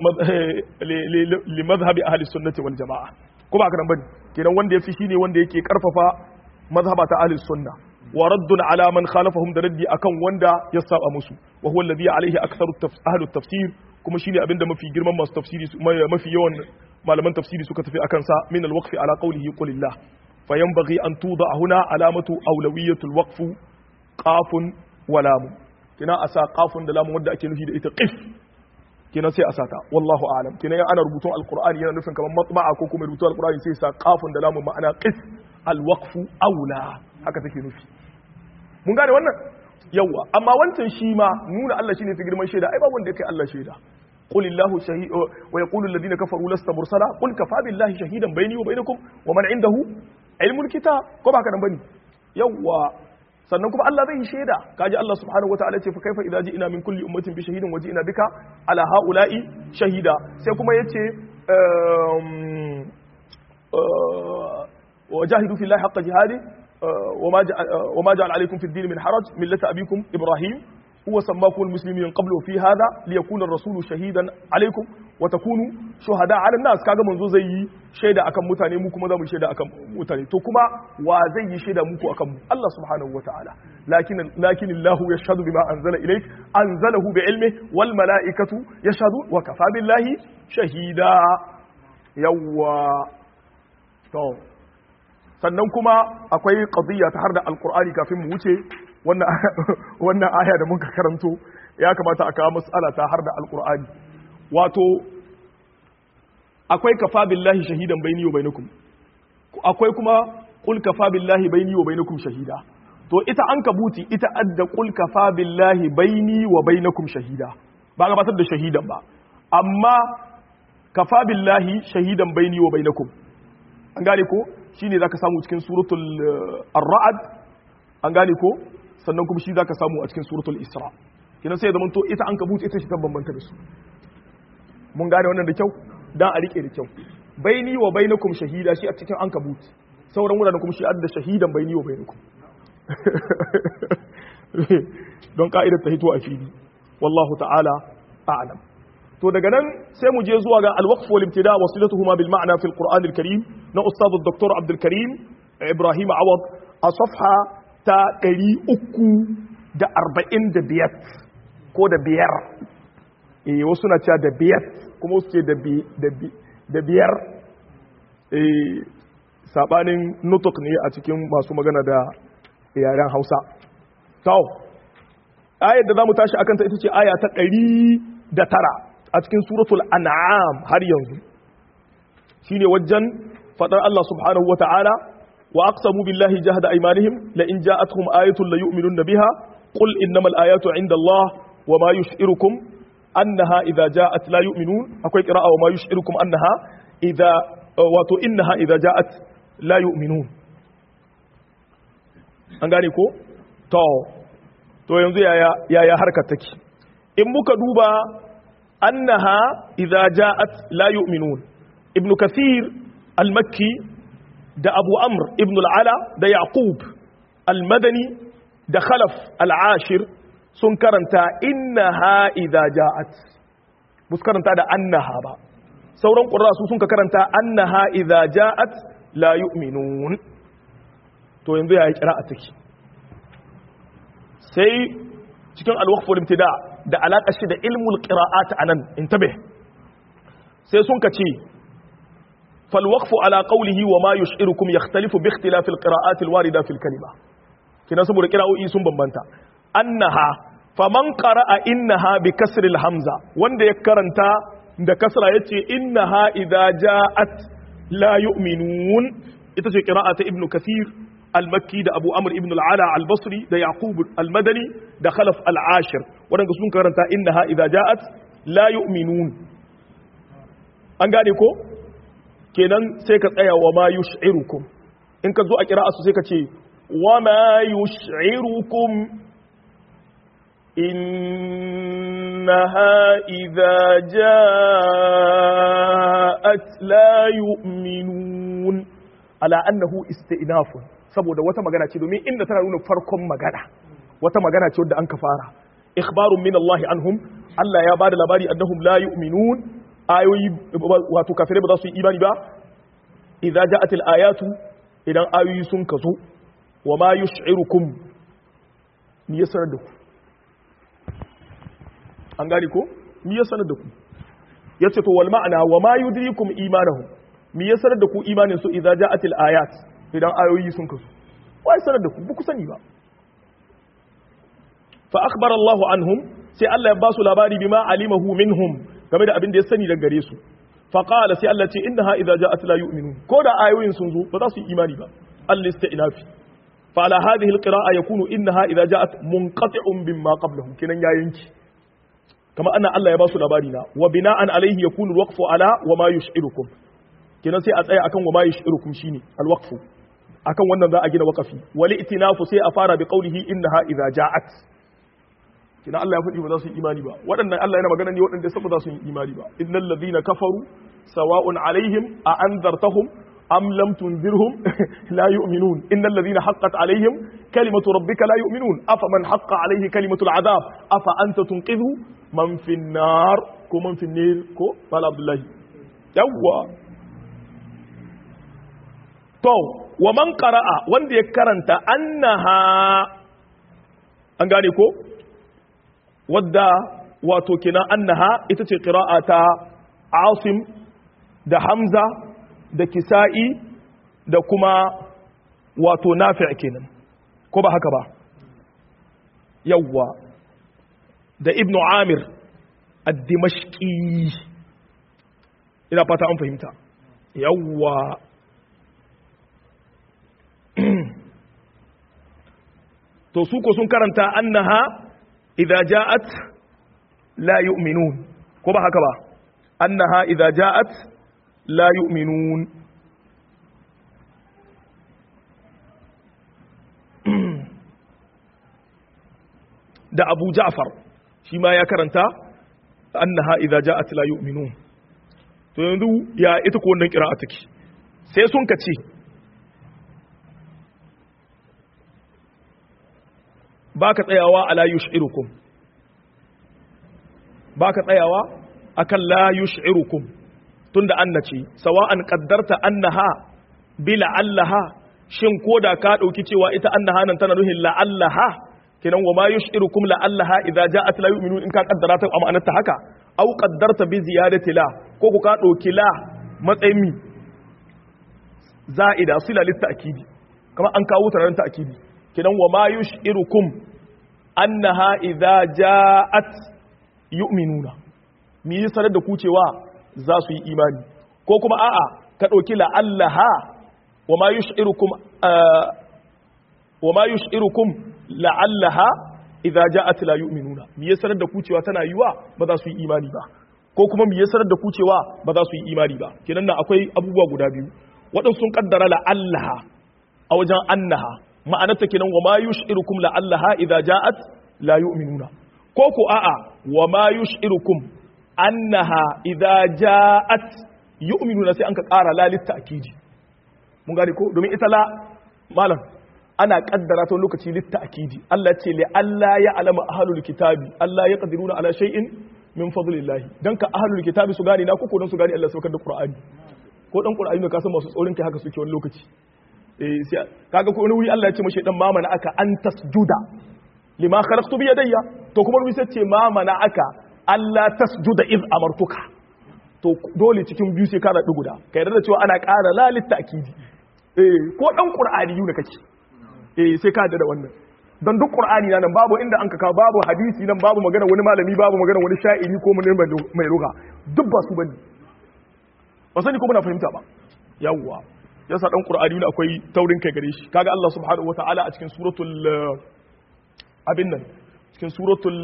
li madhhabi ahli sunnati wal jamaa kuma haka nan bane kenan wanda yafi shine wanda yake karfafa mazhaba ta ahli sunna wa raddun ala man khalafahum da raddi akan wanda ya saba musu wa huwa alladhi alayhi aktharu ahli tafsir kuma shine abinda mafi girman masu tafsiri mafi yawan malaman tafsiri suka tafi akan sa min al-waqf ala qawlihi qulillah fa yanbaghi an tuda huna alamatu awlawiyatul waqf qafun wa lam kina asa qafun da lam wanda ake nufi da ita qif kina sai asata wallahu a'lam kina ana rubutun alqur'ani yana nufin kamar matba'a ko kuma rubutun alqur'ani sai sa qafun da lam ma'ana qif al-waqf awla haka take nufi mun gane wannan yawa amma wancan shi ma nuna Allah shine fi girman shaida ai ba wanda kai Allah shaida qul illahu shahid wa yaqulu alladhina kafaru lasta mursala qul kafa billahi shahidan bayni wa bainakum wa man indahu ilmul kitab ko ba ka dan bane yawa sannan kuma Allah zai yi shaida kaji Allah subhanahu wataala ce fa kaifa idza ji'na min kulli ummatin bi shahidin wa ji'na bika ala haula'i shahida sai kuma yace wajahidu fillahi haqqa jihadi وما جعل عليكم في الدين من حرج ملة أبيكم إبراهيم هو سماكم المسلمين قبل في هذا ليكون الرسول شهيدا عليكم وتكونوا شهداء على الناس كاغا منزو زي شهيدا akan mutane mu kuma zamu shaida akan mutane to kuma wa zai yi shaida muku akan mu Allah subhanahu wataala lakin Allah yashhadu bima anzala ilayk anzalahu bi ilmihi wal malaikatu yashhadu wa kafa billahi shahida yawa to sannan kuma akwai qadiyya ta har da alqur'ani kafin mu wuce wannan aya da muka karanto ya kamata a kawo mas'ala ta har da alqur'ani wato akwai kafa billahi shahidan baini wa bainakum akwai kuma qul kafa billahi baini wa bainakum shahida to ita an kabuti ita adda qul kafa billahi baini wa bainakum shahida ba gabatar da shahidan ba amma kafa billahi shahidan baini wa bainakum an gane ko shine zaka samu cikin suratul ar-ra'd an gane ko sannan kuma shi zaka samu a cikin suratul isra kina sai zaman to ita an kabuta ita shi ta bambanta da su mun gane wannan da kyau dan a rike da kyau baini wa bainakum shahida shi a cikin an kabut sauran wuraren kuma shi adda shahidan baini wa bainakum don ka'idar ta hito a fili wallahu ta'ala a'lam to daga nan sai mu je zuwa ga al-waqf wal ibtida wasilatuhuma bil ma'na fi al-Qur'an al-Karim na ustad Dr. Abdul Karim Ibrahim Awad a safha ta 345 ko da biyar wasu na cewa da biyar kuma wasu ce da biyar sabanin nutuk ne a cikin masu magana da yaren Hausa to ayar da zamu tashi akan ta ita ce aya ta 109 a cikin suratul an'am har yanzu shine wajen fadar Allah subhanahu wata'ala wa aqsamu billahi jahda aymanihim la in ja'atuhum ayatun la yu'minuna biha qul innamal ayatu 'inda Allah wa ma yush'irukum annaha idha ja'at la yu'minun akwai qira'a wa ma yush'irukum annaha idha wato innaha idha ja'at la yu'minun an gane ko to yanzu yaya harkar take in muka duba أنها إذا جاءت لا يؤمنون ابن كثير المكي ده أبو أمر ابن العلا ده يعقوب المدني ده خلف العاشر سنكرنتا إنها إذا جاءت مسكرنتا ده أنها با سورا قراء سنكرنتا أنها إذا جاءت لا يؤمنون تو ينزو يا قراءتك سي cikin alwaqf wal ibtida da alaka shi da ilmul qira'at anan intabe sai sun kace fal waqfu ala qawlihi wa ma yush'irukum yakhtalifu bi ikhtilaf al qira'at al warida fil kalima kina saboda qira'o'i sun bambanta annaha faman qara'a innaha bi kasri al hamza wanda ya karanta da kasra yace innaha idza ja'at la yu'minun ita ce qira'ata ibnu kathir al-makki da abu amr ibn al-ala al-basri da yaqub al-madani da khalaf al-ashir wadanda sun karanta innaha idza ja'at la yu'minun an gane ko kenan sai ka tsaya wa ma yush'irukum in ka zo a qira'atu sai ka ce wa ma yush'irukum innaha idza ja'at la yu'minun ala annahu isti'nafun saboda wata magana ce domin inda tana nuna farkon magana wata magana ce wadda an ka fara ikhbarun min Allah anhum Allah ya bada labari annahum la yu'minun ayoyi wato kafirai ba za su yi imani ba idza ja'atil ayatu idan ayoyi sun kazo wa ma yush'irukum ni ya sanar da ku an gane ko ni ya sanar da ku yace to wal ma'ana wa ma yudrikum imanahum mi ya sanar da ku imanin su idza ja'atil ayat idan ayoyi sun kasu wai sanar da ku ba ku sani ba fa akhbara Allah anhum sai Allah ya ba su labari bima alimahu minhum game da abin da ya sani daga gare su fa qala sai Allah ce innaha idza ja'at la yu'minun ko da ayoyin sun zo ba za su yi imani ba al-istinafi fa ala hadhihi al-qira'a yakunu innaha idza ja'at munqati'un bimma qablahu kinan ya yanki kama anna Allah ya ba su labari na wa bina'an alayhi yakunu al-waqfu ala wa ma yush'irukum kenan sai a tsaya akan wa ma yushirukum shine alwaqfu akan wannan za a gina waqafi wali itinafu sai a fara bi qawlihi innaha idza ja'at kenan Allah ya faɗi ba za su yi imani ba waɗannan Allah yana magana ne waɗanda sai ba za su yi imani ba innal ladhina kafaru sawa'un alaihim a anzartahum am lam tunzirhum la yu'minun innal ladhina haqqat alaihim kalimatu rabbika la yu'minun afa man haqqa alaihi kalimatu al'adab afa anta tunqidhu man fin nar ko man fin nar ko bala abdullahi yawwa to wa man qara'a wanda ya karanta annaha an gane ko wadda wato kina annaha ita ce qira'a ta Asim da Hamza da Kisa'i da kuma wato Nafi' kenan ko ba haka ba yawwa da Ibn Amir ad-Dimashqi ina fata an fahimta yawwa to su ko sun karanta annaha idza ja'at la yu'minun ko ba haka ba annaha idza ja'at la yu'minun da Abu Ja'far shi ma ya karanta annaha idza ja'at la yu'minun to yanzu ya ita ko wannan qira'a take sai sun kace baka tsayawa ala yush'irukum baka tsayawa akan la yush'irukum tunda annace sawa'an qaddarta annaha bila allaha shin koda ka dauki cewa ita annaha nan tana nuhin la allaha kenan wa ma yush'irukum la allaha idza ja'at la yu'minun in ka kaddara ta amanarta haka au qaddarta bi ziyadati la ko ku ka dauki la matsayin mi za'ida sila lit ta'kidi kamar an kawo ta ran ta'kidi kenan wa ma yush'irukum annaha idza ja'at yu'minuna mi yi sanar da ku cewa za su yi imani ko kuma a'a ka dauki la allaha wa ma yush'irukum la'allaha idza ja'at la yu'minuna mi yi sanar da ku cewa tana yiwa ba za su yi imani ba ko kuma mi yi sanar da ku cewa ba za su yi imani ba kenan nan akwai abubuwa guda biyu waɗansu sun kaddara la'allaha a wajen annaha ma'anarta kenan wa ma yush'irukum la'allaha idza ja'at la yu'minuna ko ku a'a wa ma yush'irukum annaha idza ja'at yu'minuna sai an ka ƙara la litta'kidi mun gane ko domin ita la malam ana kaddara ta lokaci litta'kidi Allah ya ce li alla ya alama ahlul kitabi Allah ya qadiruna ala shay'in min fadlillahi dan ka ahlul kitabi su gane na ko dan su gane Allah saukar da Qur'ani ko dan Qur'ani ne ka san masu tsaurin kai haka suke wani lokaci sai kaga ko wani wuri Allah ya ce mashi dan mamana aka an tasjuda lima khalaqtu bi yadayya to kuma wani sai ce mamana aka Allah tasjuda iz amartuka to dole cikin biyu sai ka da guda kai da cewa ana ƙara lalit ta'kidi ko dan Qur'ani ne kake sai ka da wannan dan duk Qur'ani nan babu inda an ka babu hadisi nan babu magana wani malami babu magana wani sha'iri ko mun mai ruga duk ba su bane ba sani ko muna fahimta ba yawwa yasa dan qur'ani ne akwai taurin kai gare shi kaga Allah subhanahu wataala a cikin suratul abin nan cikin suratul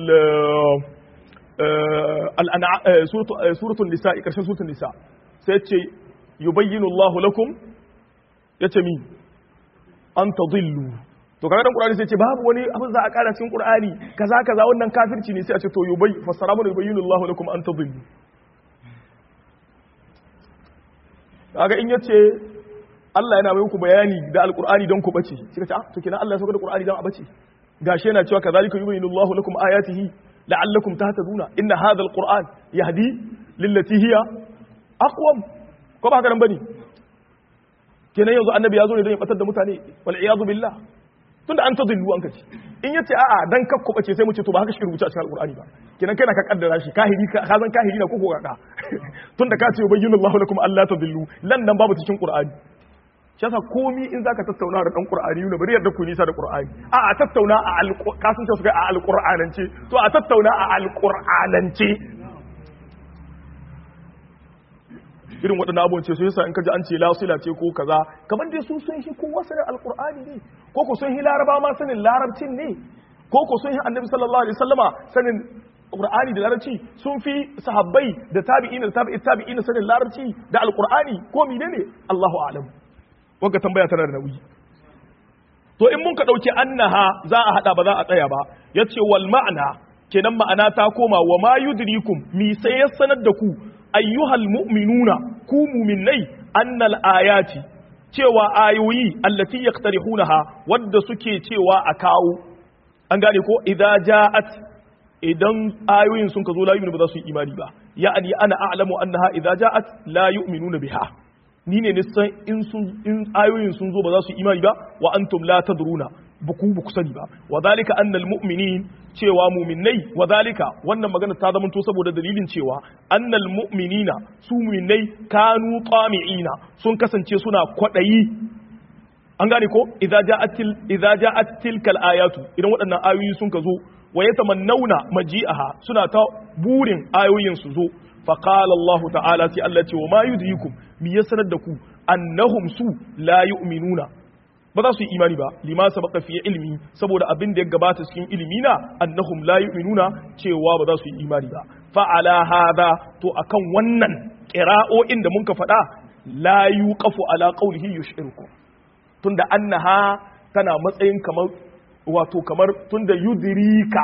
suratul nisa karshen suratul nisa sai yace yubayyinu Allahu lakum yace mi an tadillu to kaga dan qur'ani sai yace babu wani abin za a kara cikin qur'ani kaza kaza wannan kafirci ne sai a ce to fassara mana yubayyinu Allahu lakum an tadillu kaga in yace Allah yana mai muku bayani da alqur'ani don ku bace kika ce to kina Allah ya saka da qur'ani don a bace gashi yana cewa kazalika yubayyinu Allahu lakum ayatihi la'allakum tahtaduna inna hadha alquran yahdi lillati hiya aqwam ko ba haka nan bane kenan yanzu annabi ya zo ne don ya batar da mutane wal iyadu billah tunda an tadillu an kace in yace a'a dan kakku bace sai mu ce to ba haka shi rubuta a cikin alqur'ani ba kenan kai na ka kaddara shi kahiri ka zan kahiri na koko kaka tunda ka ce yubayyinu Allahu lakum alla tadillu lan nan babu cikin qur'ani shi yasa komi in zaka tattauna da dan qur'ani ne bari yarda ku nisa da qur'ani a tattauna a kasan ce su kai a alqur'anance to a tattauna a alqur'anance irin waɗannan abubuwan ce su yasa in ka ji an ce lasila ce ko kaza kamar dai sun shi ko wasanin alqur'ani ne ko ko sun hi laraba ma sanin larabcin ne ko ko sun hi annabi sallallahu alaihi wasallama sanin qur'ani da larabci sun fi sahabbai da tabi'ina da tabi'ina sanin larabci da alqur'ani ko menene Allahu a'lam wanda tambaya tana da nauyi to in mun ka dauki annaha za a hada ba za a tsaya ba yace wal ma'ana kenan ma'ana ta koma wa ma yudrikum mi sai ya sanar da ku ayyuhal mu'minuna ku mu'minai annal ayati cewa ayoyi allati yaqtarihunaha wadda suke cewa a kawo an gane ko idza ja'at idan ayoyin sun ka zo la yu'minu ba za su yi imani ba ya'ani ana a'lamu annaha idza ja'at la yu'minuna biha ni ne nisan in ayoyin sun zo ba za su yi imani ba wa antum la tadruna buku sani ba wa zalika annal mu'minin cewa mu'minai wa zalika wannan magana ta zama to saboda dalilin cewa annal mu'minina su mu'minai kanu qami'ina sun kasance suna kwadayi an gane ko idza ja'at tilkal ayatu idan waɗannan ayoyi sun ka zo wa yatamannawna maji'aha suna ta burin ayoyin su zo fa qala Allah ta'ala sai Allah ce wa ma yudrikum mi yasanar da ku annahum su la yu'minuna ba za su yi imani ba lima sabaqa fi ilmi saboda abin da ya gabata cikin ilimi na annahum la yu'minuna cewa ba za su yi imani ba fa ala hada to akan wannan qira'o'in da mun ka faɗa la yuqafu ala qawlihi yushirku tunda annaha tana matsayin kamar wato kamar tunda yudrika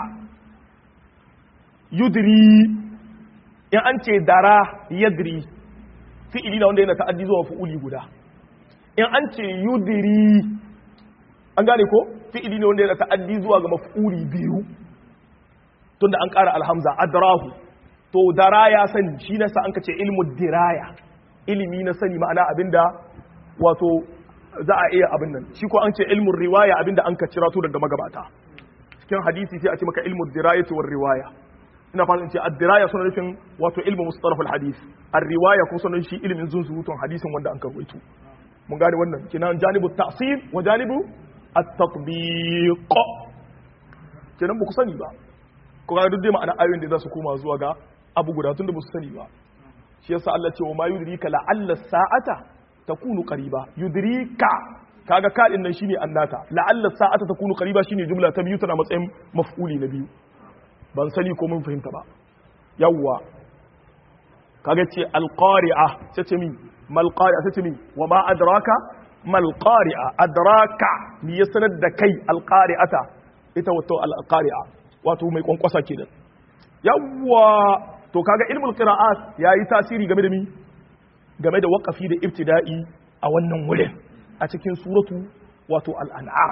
yudri in an ce dara yadri fi'ili na wanda yana ta'addi zuwa fu'uli guda in an ce yudiri an gane ko fi'ili ne wanda yana ta'addi zuwa ga maf'uli biyu tunda an ƙara alhamza adrahu to dara ya sani shi nasa an kace ilmu diraya ilimi na sani ma'ana abinda wato za a iya abin nan shi ko an ce ilmu riwaya abinda an ka cira to daga magabata cikin hadisi sai a ce maka ilmu dirayati war riwaya ina fatan ce ad-diraya suna nufin wato ilmu mustalah al-hadith ar-riwaya ko sunan shi ilimin zunzurutun hadisin wanda an karwaito mun gane wannan kinan janibu ta'sir wa janibu at-tatbiq kinan ba ku sani ba ko ga duk dai ma'ana ayoyin da za su koma zuwa ga abu guda tunda ba su sani ba shi yasa Allah ce wa ma yudrika la'alla sa'ata takunu qariba yudrika kaga kadin nan shine annata la'alla sa'ata takunu qariba shine jumla ta biyu tana matsayin maf'uli na biyu ban sani ko mun fahimta ba yawwa kaga ce alqari'a sai ce min mal qari'a sai ce min wa ma adraka mal qari'a adraka ni ya sanar da kai alqari'ata ita wato alqari'a wato mai kwankwasa kenan yawwa to kaga ilmul qira'at yayi tasiri game da mi game da waqafi da ibtida'i a wannan wurin a cikin suratu wato al-an'am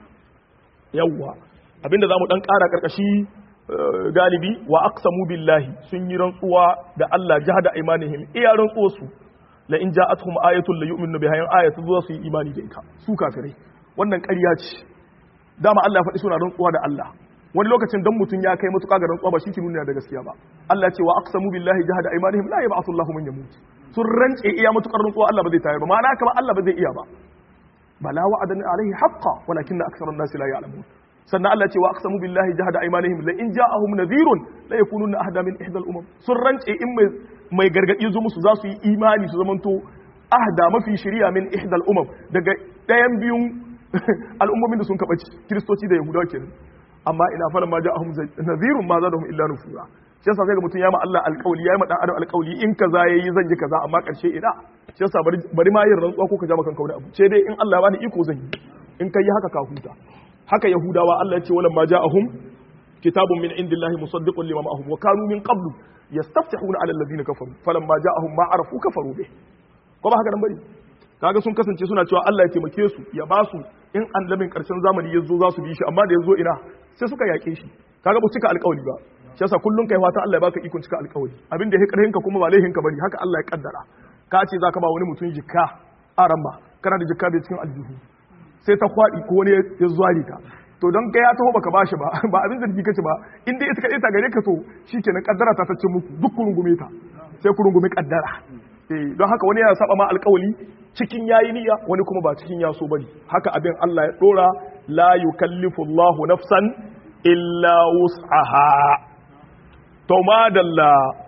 yawwa abinda zamu dan kara karkashi galibi wa aqsamu billahi sun yi rantsuwa da Allah jahada imanihim iya rantsuwa su la in ja'atuhum ayatun la yu'minu biha yan ayatu zuwa su yi imani da ita su kafirai wannan ƙarya ce dama Allah ya faɗi suna rantsuwa da Allah wani lokacin dan mutun ya kai mutuka ga rantsuwa ba shi ke nuna da gaskiya ba Allah ya ce wa aqsamu billahi jahada imanihim la yab'athu Allahu man yamut sun rance iya mutukar rantsuwa Allah ba zai tayar ba ma'ana kamar Allah ba zai iya ba bala wa'adan alaihi haqqan walakinna aktharan nasi la ya'lamun sannan Allah ce wa aqsamu billahi jahada aymanihim la in ja'ahum nadhirun la yakununa ahda min ihda al-umam sun rance in mai gargadi zo musu za su yi imani su zamanto ahda mafi shari'a min ihdal umam daga ɗayan biyun al'ummomin da sun kabaci kristoci da yahudawa kenan amma ina fara ma ja'ahum nadhirun ma zadahum illa nufura shi yasa sai ga mutun ya ma Allah alƙawli ya ma dan adam alƙawli in kaza yayi zan yi kaza amma karshe ina shi yasa bari ma yin rantsuwa ko ka ja maka kauna abu ce dai in Allah ya bani iko zan yi in kai haka ka huta haka yahudawa Allah ya ce walam ma ja'ahum kitabun min indillahi musaddiqun lima ma'ahum wa kanu min qablu yastaftihuna 'ala alladhina kafaru falamma ja'ahum ma arafu kafaru bih ko ba haka nan bari kaga sun kasance suna cewa Allah ya taimake su ya ba su in annabin karshen zamani ya zo za su bi shi amma da ya zo ina sai suka yaƙe shi kaga ba cika alƙawari ba shi yasa kullun kai fata Allah ya baka ikon cika alƙawari abin da ya karhinka kuma ba laihinka bane haka Allah ya kaddara ka ce zaka ba wani mutum jikka aramba kana da jikka bai cikin aljihu sai ta kwadi ko wani ya zuwari ka to don ga ya taho baka bashi ba ba abin zargi kace ba in dai ita kadai ta gare ka to shikenan kaddara ta tace muku duk ku rungume ta sai ku rungume kaddara don haka wani yana saba ma alƙawali cikin yayi niyya wani kuma ba cikin yaso bane haka abin Allah ya dora la yukallifu Allahu nafsan illa wus'aha to madalla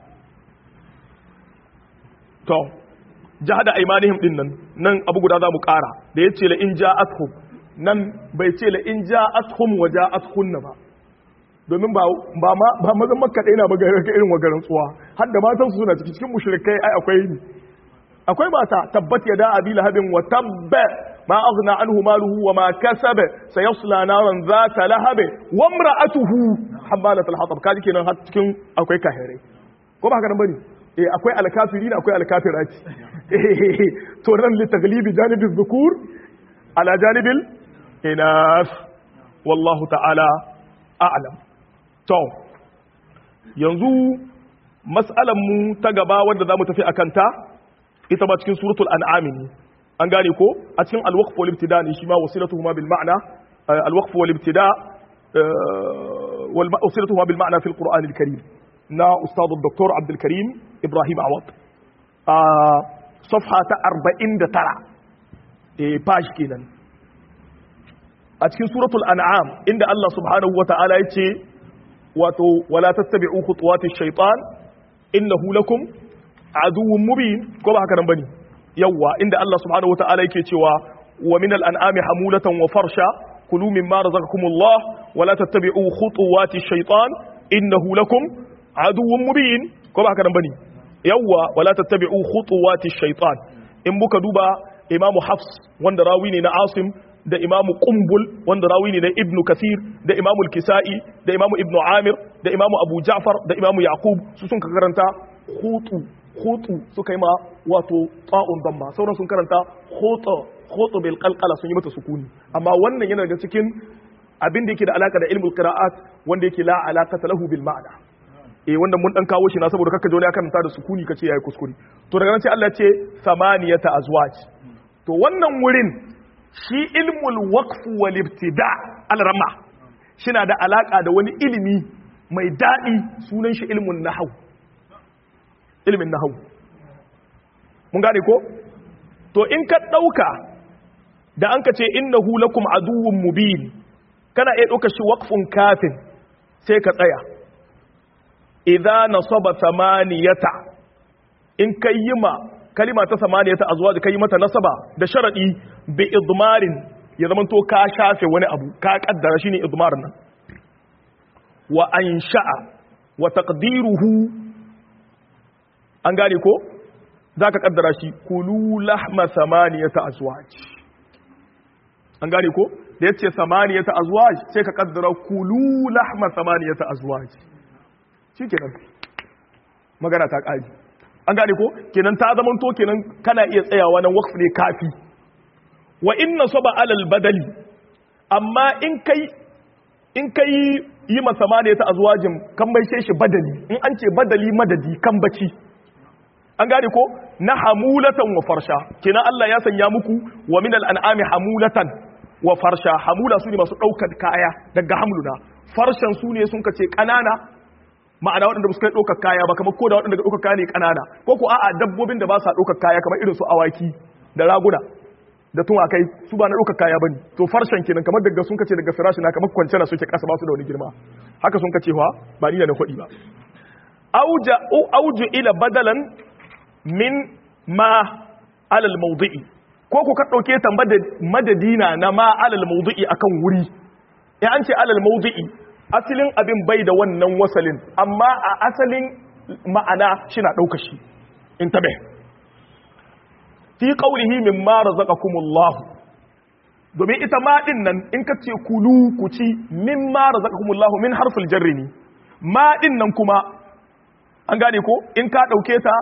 to jahada aymanihim din nan abu guda za mu ƙara da yace la in ja'atuhum nan bai ce la in ja'atuhum wa ja'atuhunna ba domin ba mazan makka ɗaya na ga irin wagarin tsuwa har da matan su suna cikin mushrikai ai akwai mata tabbat yada abi lahabin wa tabba ma aghna anhu maluhu wa ma kasaba sayasla naran zata lahab wa imra'atuhu hamalat al-hatab kaji kenan har cikin akwai kahirai ko ba haka nan bane akwai al-kafirin akwai al-kafirati to ran li taglibi janibi dhukur ala janibil inas wallahu ta'ala a'lam to yanzu mas'alan mu ta gaba wanda zamu tafi akan ta ita ba cikin suratul an'am ne an gane ko a cikin al-waqf wal ibtida ne shi ma wasilatuhuma bil ma'na al-waqf wal ibtida wal wasilatuhuma bil ma'na fil qur'an al-karim na ustad dr abdul karim ibrahim awad safha ta 49 page kenan a cikin suratul an'am inda Allah subhanahu wa ta'ala yace wato wala tattabi'u khutuwati shaytan innahu lakum aduwwun mubin ko ba haka nan bane yawa inda Allah subhanahu wataala yake cewa wa minal an'ami hamulatan wa farsha kulu mimma razaqakumullah wala tattabi'u khutuwati shaytan innahu lakum aduwwun mubin ko ba haka nan bane yawa wala tattabi'u khutuwati shaytan in buka duba imamu hafs wanda rawi ne na asim da imamu kumbul wanda rawi ne na ibnu kathir da imamu al-kisa'i da imamu ibnu amir da imamu abu ja'far da imamu yaqub su sun karanta khutu suka yi ma wato ta'un damma sauran sun karanta khutu bil qalqala sun yi mata sukuni amma wannan yana daga cikin abin da yake da alaka da ilmul qira'at wanda yake la alaqata lahu bil ma'na wannan mun dan kawo shi na saboda kakka jole karanta da sukuni kace yayi kuskure to daga nan sai Allah ya ce samaniyata azwaj to wannan wurin shi ilmul waqf wal ibtida al-rama shina da alaka da wani ilimi mai dadi sunan shi ilmun nahwu ilmin nahwu mun gane ko to in ka dauka da an ka ce innahu lakum aduwwun mubin kana iya dauka shi waqfun kafin sai ka tsaya idza nasaba thamaniyata in kayyima kalima ta samaniyata azwaj kai mata nasaba da sharadi bi idmarin ya zaman to ka shafe wani abu ka kaddara shine idmarin nan wa ansha'a wa taqdiruhu an gane ko zaka kaddara shi kulu lahma samaniyata azwaj an gane ko da yace samaniyata azwaj sai ka kaddara kulu lahma samaniyata azwaj shikenan magana ta kaji an gane ko kenan ta zaman to kenan kana iya tsayawa nan waqf ne kafi wa inna saba alal badali amma in kai yi masa ma ne ta azwajin kan bai shi badali in an ce badali madadi kan baci an gane ko na hamulatan wa farsha kenan Allah ya sanya muku wa minal an'ami hamulatan wa farsha hamula su ne masu daukar kaya daga hamluna farshan su ne sun kace kanana ma'ana waɗanda ba su kai ɗaukar kaya ba kamar ko da waɗanda ɗaukar kaya ne ƙanana ko ko a'a dabbobin da ba sa ɗaukar kaya kamar irin su awaki da raguna da tumakai su ba na ɗaukar kaya bane to farshen kenan kamar daga sun kace daga firashi na kamar kwance na suke kasa ba su da wani girma haka sun kace wa ba ni da na kuɗi ba auju ila badalan min ma alal mawdi'i ko ku ka dauke ta madadina na ma alal mawdi'i akan wuri in an ce alal mawdi'i asalin abin bai da wannan wasalin amma a asalin ma'ana shi na dauka shi intabe fi qawlihi mimma razaqakumullah domin ita ma din nan in ka ce kulu ku ci mimma razaqakumullah min harful jarri ne ma din nan kuma an gane ko in ka dauke ta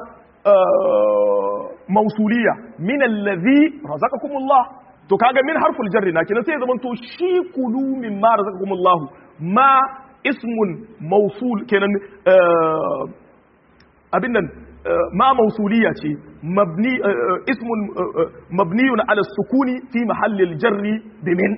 mausuliya min allazi razaqakumullah to kaga min harful jarri na kenan sai zaman to shi kulu mimma razaqakumullah ma ismun mausul kenan abin nan ma mausuliya ce mabni ismun mabniyun ala sukuni fi mahallil jarri bi min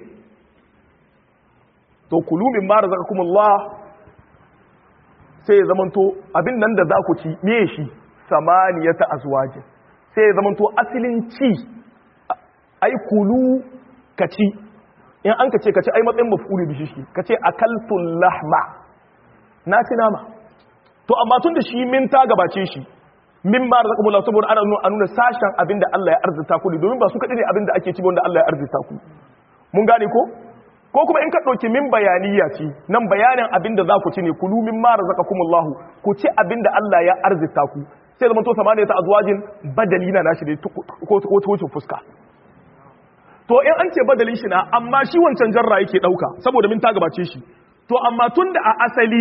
to kulu mimma razaqakumullah sai ya zamanto abin nan da za ku ci me shi samaniyata azwaji sai ya zamanto asalin ci ai kulu ka ci in an ka ce ka ci ai matsayin maf'ulu bi shi ka ce akaltul lahma na ci nama to amma tun da shi min ta gabace shi min ma razaqakumullah saboda ana nuna sashen abinda Allah ya arzita ku domin ba su kadai ne abinda ake ci wanda Allah ya arzita ku mun gane ko kuma in ka dauki min bayaniya ce nan bayanin abinda za ku ci ne kulu min ma razaqakumullah ku ci abinda Allah ya arzita ku sai zaman to samaniya ta azwajin badali na nashi ne ko wucin fuska to in an ce badalin shi na amma shi wancan jarra yake dauka saboda min ta gabace shi to amma tunda a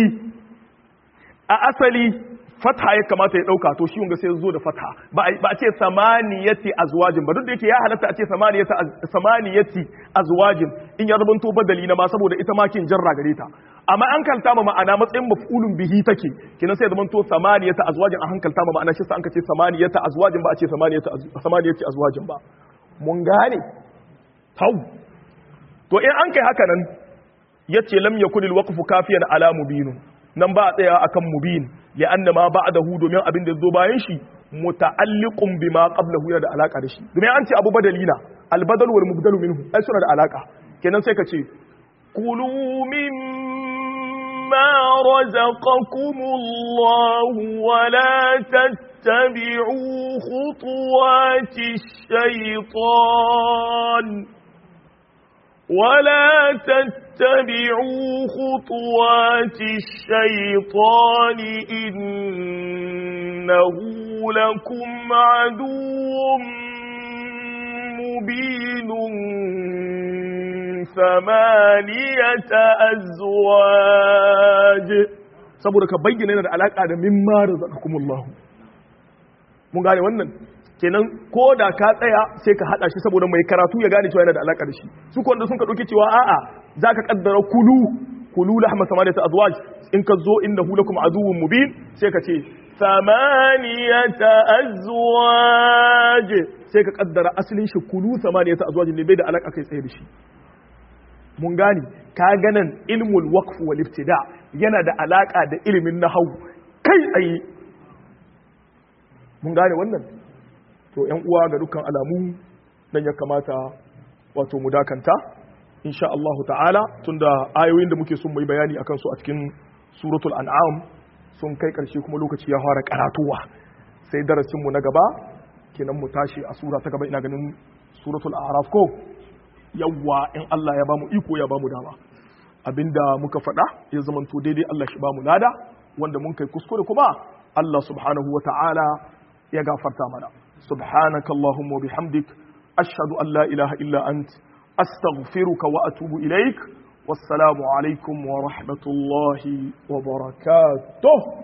asali fatha ya kamata ya dauka to shi wanga sai zo da fatha ba a ce samaniyati azwajin ba duk da yake ya halatta a ce samaniyati azwajin in ya rubanto badali na ma saboda ita ma kin jarra gare ta amma an kalta ma ma'ana matsayin maf'ulun bihi take kinan sai rubanto samaniyati azwajin an hankalta ma ma'ana shi sa an ka ce samaniyati azwajin ba a ce samaniyati azwajin ba mun gane tau to in an kai haka nan yace lam yakunil waqfu kafiyan ala mubin nan ba a tsaya akan mubin li'anna ma ba'dahu domin abin da zo bayan shi muta'alliqun bima qablahu yana da alaka da shi domin an ce abu badalina albadal wal mubdalu minhu ai suna da alaka kenan sai ka ce kulu mimma razaqakumullahu wa la tattabi'u khutuwatish shaytan ولا تتبعوا خطوات الشيطان إنه لكم عدو مبين ثمانية أزواج saboda ka bayyana yana da alaka da mimma razaqakumullah mun gane wannan kenan ko da ka tsaya sai ka hada shi saboda mai karatu ya gane cewa yana da alaka da shi su ko wanda sun ka dauke cewa a'a zaka kaddara kulu lahma samaniyata azwaj in ka zo innahu lakum aduwwun mubin sai ka ce samaniyata azwaj sai ka kaddara asalin shi kulu samaniyata azwaj ne bai da alaka kai tsaye da shi mun gane ka ganan ilmul waqf wal ibtida yana da alaka da ilimin nahwu kai tsaye mun gane wannan to ‘yan uwa ga dukkan alamu nan ya kamata wato mu dakanta insha Allah ta'ala tunda ayoyin da muke son mu yi bayani akan su a cikin suratul an'am sun kai karshe kuma lokaci ya fara karatuwa sai darasin mu na gaba kenan mu tashi a sura ta gaba ina ganin suratul a'raf ko yawwa in Allah ya bamu iko ya bamu dama abinda muka faɗa ya zamanto daidai Allah shi bamu lada wanda mun kai kuskure kuma Allah subhanahu wa ta'ala ya gafarta mana سبحانك اللهم وبحمدك أشهد أن لا إله إلا أنت أستغفرك وأتوب إليك والسلام عليكم ورحمة الله وبركاته